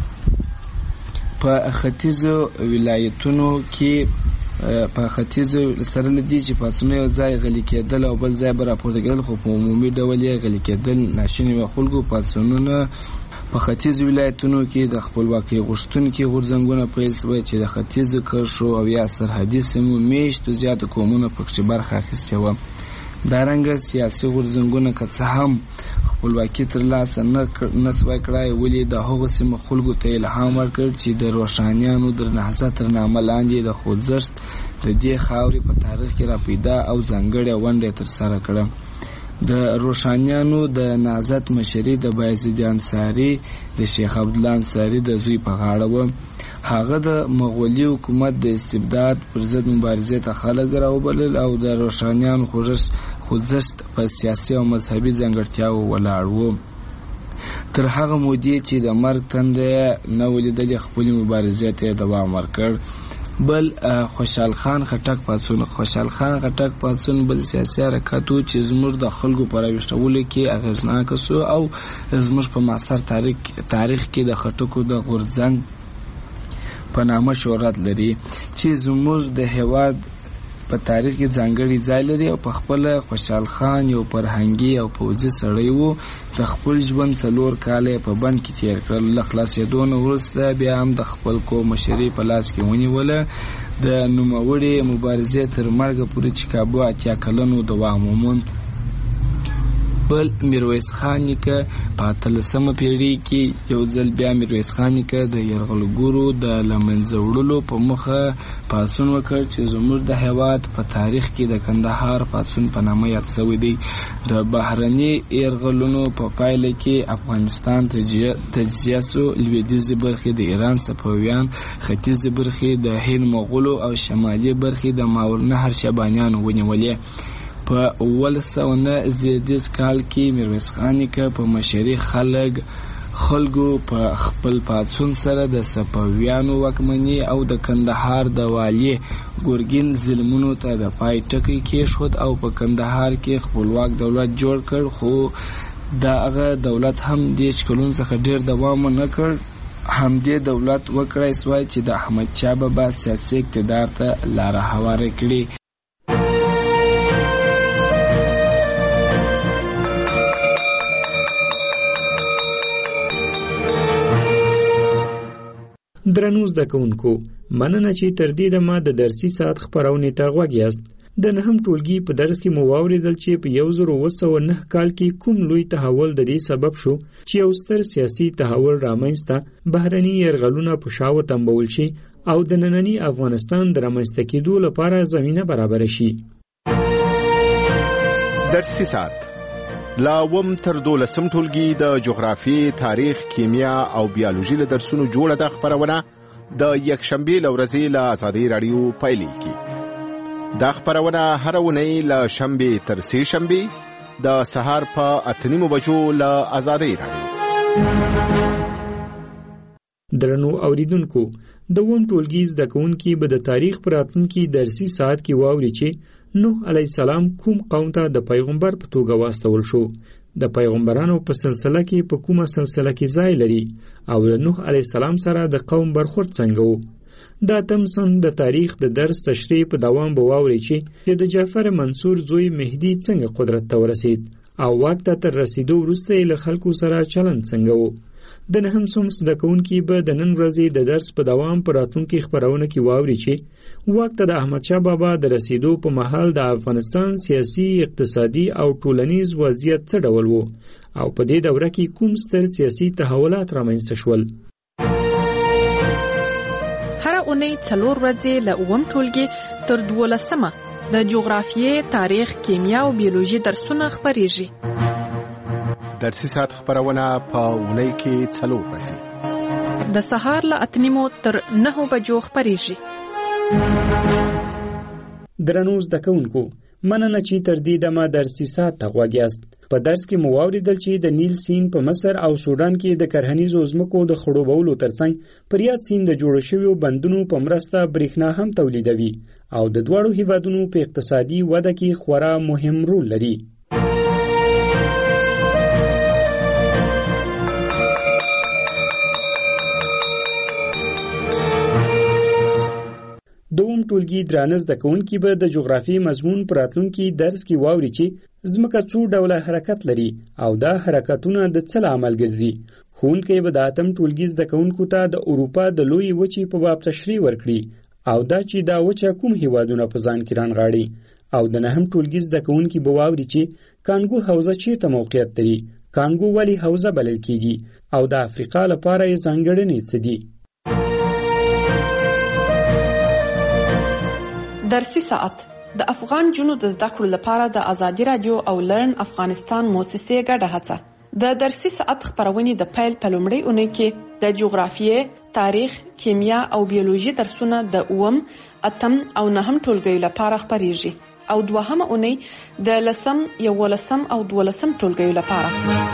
په ختیځو ولایتونو کې په ختیځو سره لدی چې پاڅونونه یو ځای غلي کېدل او بل ځای به راپورته کېدل، خو په عمومي ډول یې غلي کېدل ناشوني وو. خلکو پاڅونونه په ختیځو ولایتونو کې د خپلواکۍ غوښتونکي غورځنګونه پیل شوي چې د ختیځو کرښو او یا سرحدي سیمو میشتو زیاتو قومونو پکې برخه اخیستې وه. دارنګه سیاسي غورځنګونه که څه هم خپلواکي ترلاسه نه سوای کړای، ولې د هغو سیمو خلکو ته الهام ورکړ چې د روښانیانو د نهضت تر نامه لاندې د خوځښت د دې خاورې په تاریخ کې راپیدا او ځانګړې ونډه ترسره کړه. د روښانیانو د نهضت مشري د بایزید انصاري د شیخ عبدالله انصاري د زوی په غاړه وه. هغه د مغولي حکومت د استبداد پر ضد مبارزې ته خلک راوبلل او د روښانیانو خوځښت په سیاسي او مذهبي ځانګړتیاو ولاړ و. تر هغه مودې چې د مرګ تنده نه ولیدلې خپلې مبارزې ته یې دوام ورکړ. بل خوشحال خان خټک پاڅون خوشحال خان خټک پاڅون بل سیاسي حرکت و چې زموږ د خلکو په راویښتولو کې اغېزناک سو او زموږ په معاصر تاریخ تاریخ کې د خټکو د غورځنګ په نامه شهرت لري چې زموږ د هېواد په تاریخ کې ځانګړی ځای لري. او په خپل خوشحال خان یو فرهنګي او پوځي سړی و. د خپل ژوند څلور کاله په بند کې تیر کړل. له خلاصېدو نه وروسته بیا هم د خپل قوم مشري په لاس کې ونیوله. د نوموړې مبارزې تر مرګه پورې چې کابو اتیا کلنو دوام وموند. بل میرویس خان نیکه په اتلسمه پیړۍ کې یو ځل بیا میرویس خان نیکه د یرغلګرو د له منځه وړلو په موخه پاڅون وکړ چې زموږ د هېواد په تاریخ کې د کندهار پاڅون په نامه یاد شوی دی. د بهرني یرغلونو په پایله کې افغانستان تجزیه سو. لویدیځې برخې د ایران صفویان، ختیځې برخې د هند مغولو او شمالي برخې د ماورالنهر شیبانیانو ونیولې. په اوولس سوه نه زیږدیز کال کې میرویس خان نیکه په مشري خلک خلکو په خپل پاڅون سره د صفویانو واکمني او د کندهار د والي ګورګین ظلمونو ته د پای ټکی کېښود او په کندهار کې خپلواک دولت جوړ کړ. خو دغه دولت هم دېرش کلونو څخه ډېر دوام نه کړ. همدې دولت وکړای سوای چې د احمدشاه بابا سیاسي اقتدار ته لاره هواره کړي. درنو زده کوونکو، مننه چې تر دې دمه د درسي ساعت خپرونې ته غوږ یاست. د نهم ټولګي په درس کې مو واورېدل چې په یو زر اوه سوه نه کال کې کوم لوی تحول د دې سبب شو چې یو ستر سیاسي تحول رامنځته، بهرني یرغلونه په شا وتمبول شي او د ننني افغانستان د رامنځته کېدو لپاره زمینه برابره شي. درسي ساعت لا وم تر دولسم ټولګي د جغرافیې، تاریخ، کیمیا او بیولوژي له درسونو جوړه ده خپرونه د یکشنبې له ورځې له ازادۍ راډیو پیلېږي. دا خپرونه هره اونۍ له شنبې تر سې شنبې د سهار په اته نیمو بجو له ازادۍ راډیو. درنو اوریدونکو، د اووم ټولګي زده کوونکي به د تاریخ په راتلونکي درسي ساعت کې واوري چې نوح علیه السلام کوم قوم ته د پیغمبر په توګه واستول شو، د پیغمبرانو په سلسله کې په کومه سلسله کې ځای لري او د نوح علیه السلام سره د قوم برخورد څنګه و. دا تمسن د تاریخ د درس تشریح په دوام به واوري چې د جعفر منصور زوی مهدي څنګه قدرت ته ورسید او واک ته تر رسیدو وروسته یې له خلکو سره چلند څنګه و. د نهم صنف زده کوونکي به د نن ورځې د درس په دوام په راتلونکي خپرونه کې واوري چې واک ته د احمدشاه بابا د رسیدو په مهال د افغانستان سیاسي، اقتصادي او ټولنیز وضعیت څه ډول و او په دې دوره کې کوم ستر سیاسي تحولات رامنځته شول. هره اونۍ څلور ورځې له اووم ټولګي تر دولسمه د جغرافیې، تاریخ، کیمیا او بیولوژي درسونه خپریږي. درسي ساعت خپرونه په اونۍ کې څلور ورځې د سهار له اته نیمو تر نهو بجو خپریږي. درنو زده کوونکو، مننه چې تر دې دمه درسي ساعت ته غوږ یاست. په درس کې مو واورېدل چې د نیل سیند په مصر او سودان کې د کرهنیزو ځمکو د خړوبولو ترڅنګ پر یاد سیند د جوړو شویو بندونو په مرسته برېښنا هم تولیدوي او د دواړو هیوادونو په اقتصادي وده کې خورا مهم رول لري. دوم ټولګي درانه زده کوونکي به د جغرافیې مضمون په راتلونکي درس کې واوري چې ځمکه څو ډوله حرکت لري او دا حرکتونه د څه لامل ګرځي. ښوونکی به د اتم ټولګي زده کوونکو ته د اروپا د لویې وچې په باب تشریح ورکړي او دا چې دا وچه کوم هیوادونه په ځان کې رانغاړي. او د نهم ټولګي زده کوونکي به واوري چې کانګو حوزه چیرته موقعیت لري، کانګو ولې حوزه بلل کیږي او د افریقا لپاره یې ځانګړنې څه دي. درسي ساعت د افغان جنو د زده کړو لپاره د ازادي رادیو او لرن افغانستان موسسې ګډه هڅه. د درسي ساعت خبرونې د پیل په لومړۍ اونۍ کې د جغرافیې، تاریخ، کیمیا او بیولوژي درسونه د اووم، اتم او نهم ټولګیو لپاره خبرېږي او دوهمه اونۍ د لسم، یولسم او دولسم ټولګیو لپاره.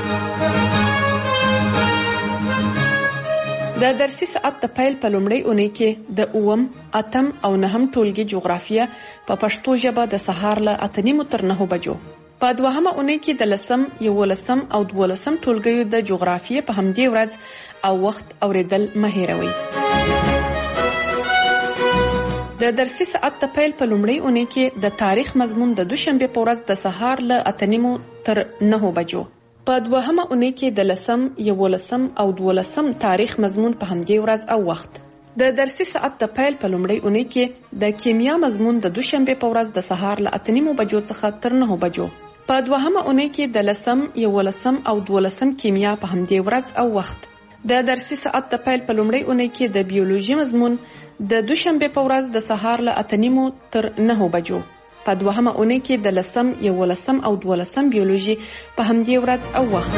د درسي ساعت د پیل په لومړۍ اونۍ کې د اووم، اتم او نهم ټولګي جغرافیه په پښتو ژبه د سهار له اته نیمو تر نهو بجو. په دوهمه اونۍ کې د لسم، یولسم او دولسم ټولګیو د جغرافیې په همدې ورځ او وخت اوریدل مه هېروئ. د درسي ساعت د پیل په لومړۍ اونۍ کې د تاریخ مضمون د دوشنبه په ورځ د سهار له اته نیمو تر نهو بجو. په دوهمه اونۍ کې د لسم، یولسم او دولسم تاریخ مضمون په همدې ورځ او وخت. د درسي ساعت د پیل په لومړۍ اونۍ کې د کیمیا مضمون د دوشنبه په ورځ د سهار له اته نیمو بجو څخه تر نهو بجو. په دوهمه اونۍ کې د لسم، یولسم او دولسم کیمیا په همدې ورځ او وخت. د درسي ساعت د پیل په لومړۍ اونۍ کې د بیولوژي مضمون د دوشنبه په ورځ د سهار له اته نیمو تر نهو بجو. په دوهمه اونۍ کې د لسم، یولسم او دولسم بیولوژي په همدې ورځ او وخت.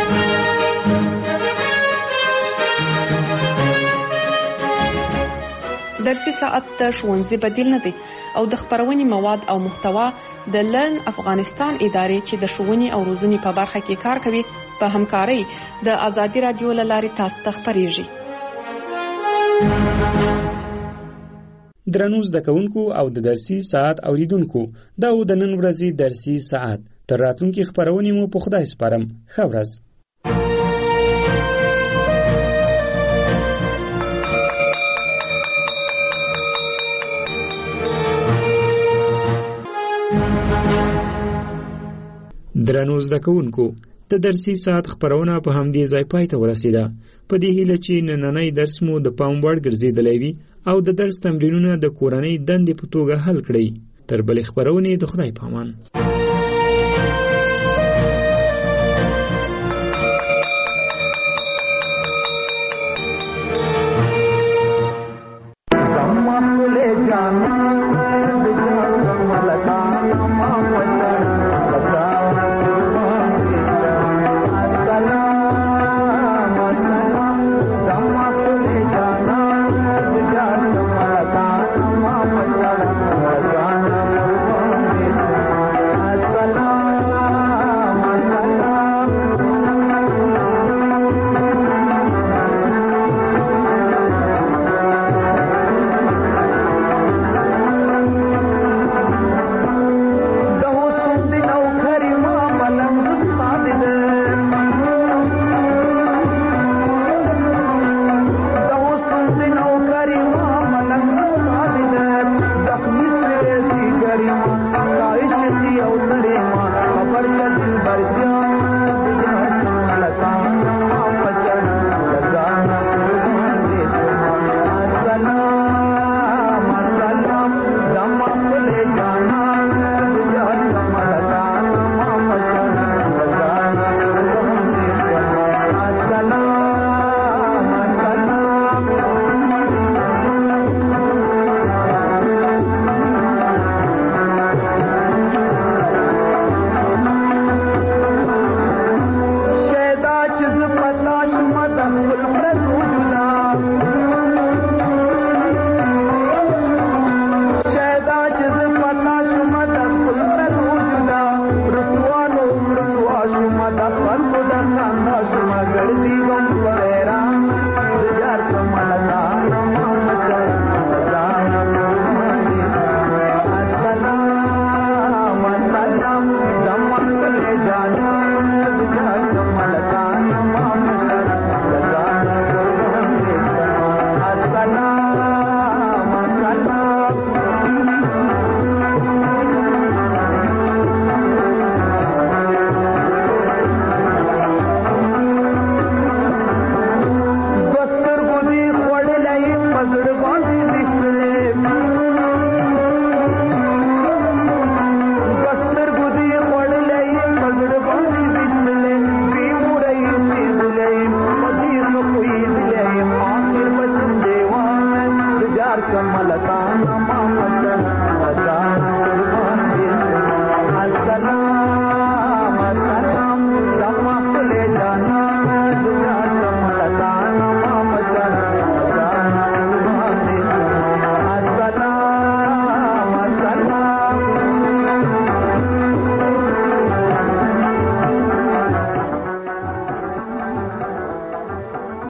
درسي ساعت د ښوونځي بدیل نه دی او د خبرونې مواد او محتوا د لرن افغانستان ادارې چې د ښوونې او روزنې په برخه کې کار کوي په همکارۍ د ازادي رادیو له لارې تاسو ته خبرېږي. درنو زده کوونکو او د درسي ساعت اوریدونکو، دا و د نن ورځې درسي ساعت. تر راتلونکي خبرونې مو په خدای سپارم. ښه ورځ. درنو زده کوونکو، د درسي ساعت خبرونه په همدې ځای پای ته ورسېده. په دې هیله چې نننی درس مو د پام وړ ګرځېدلی وي او د درس تمرینونه د کورنۍ دندې په توګه حل کړئ. تر بلې خبرونې د خدای پامان.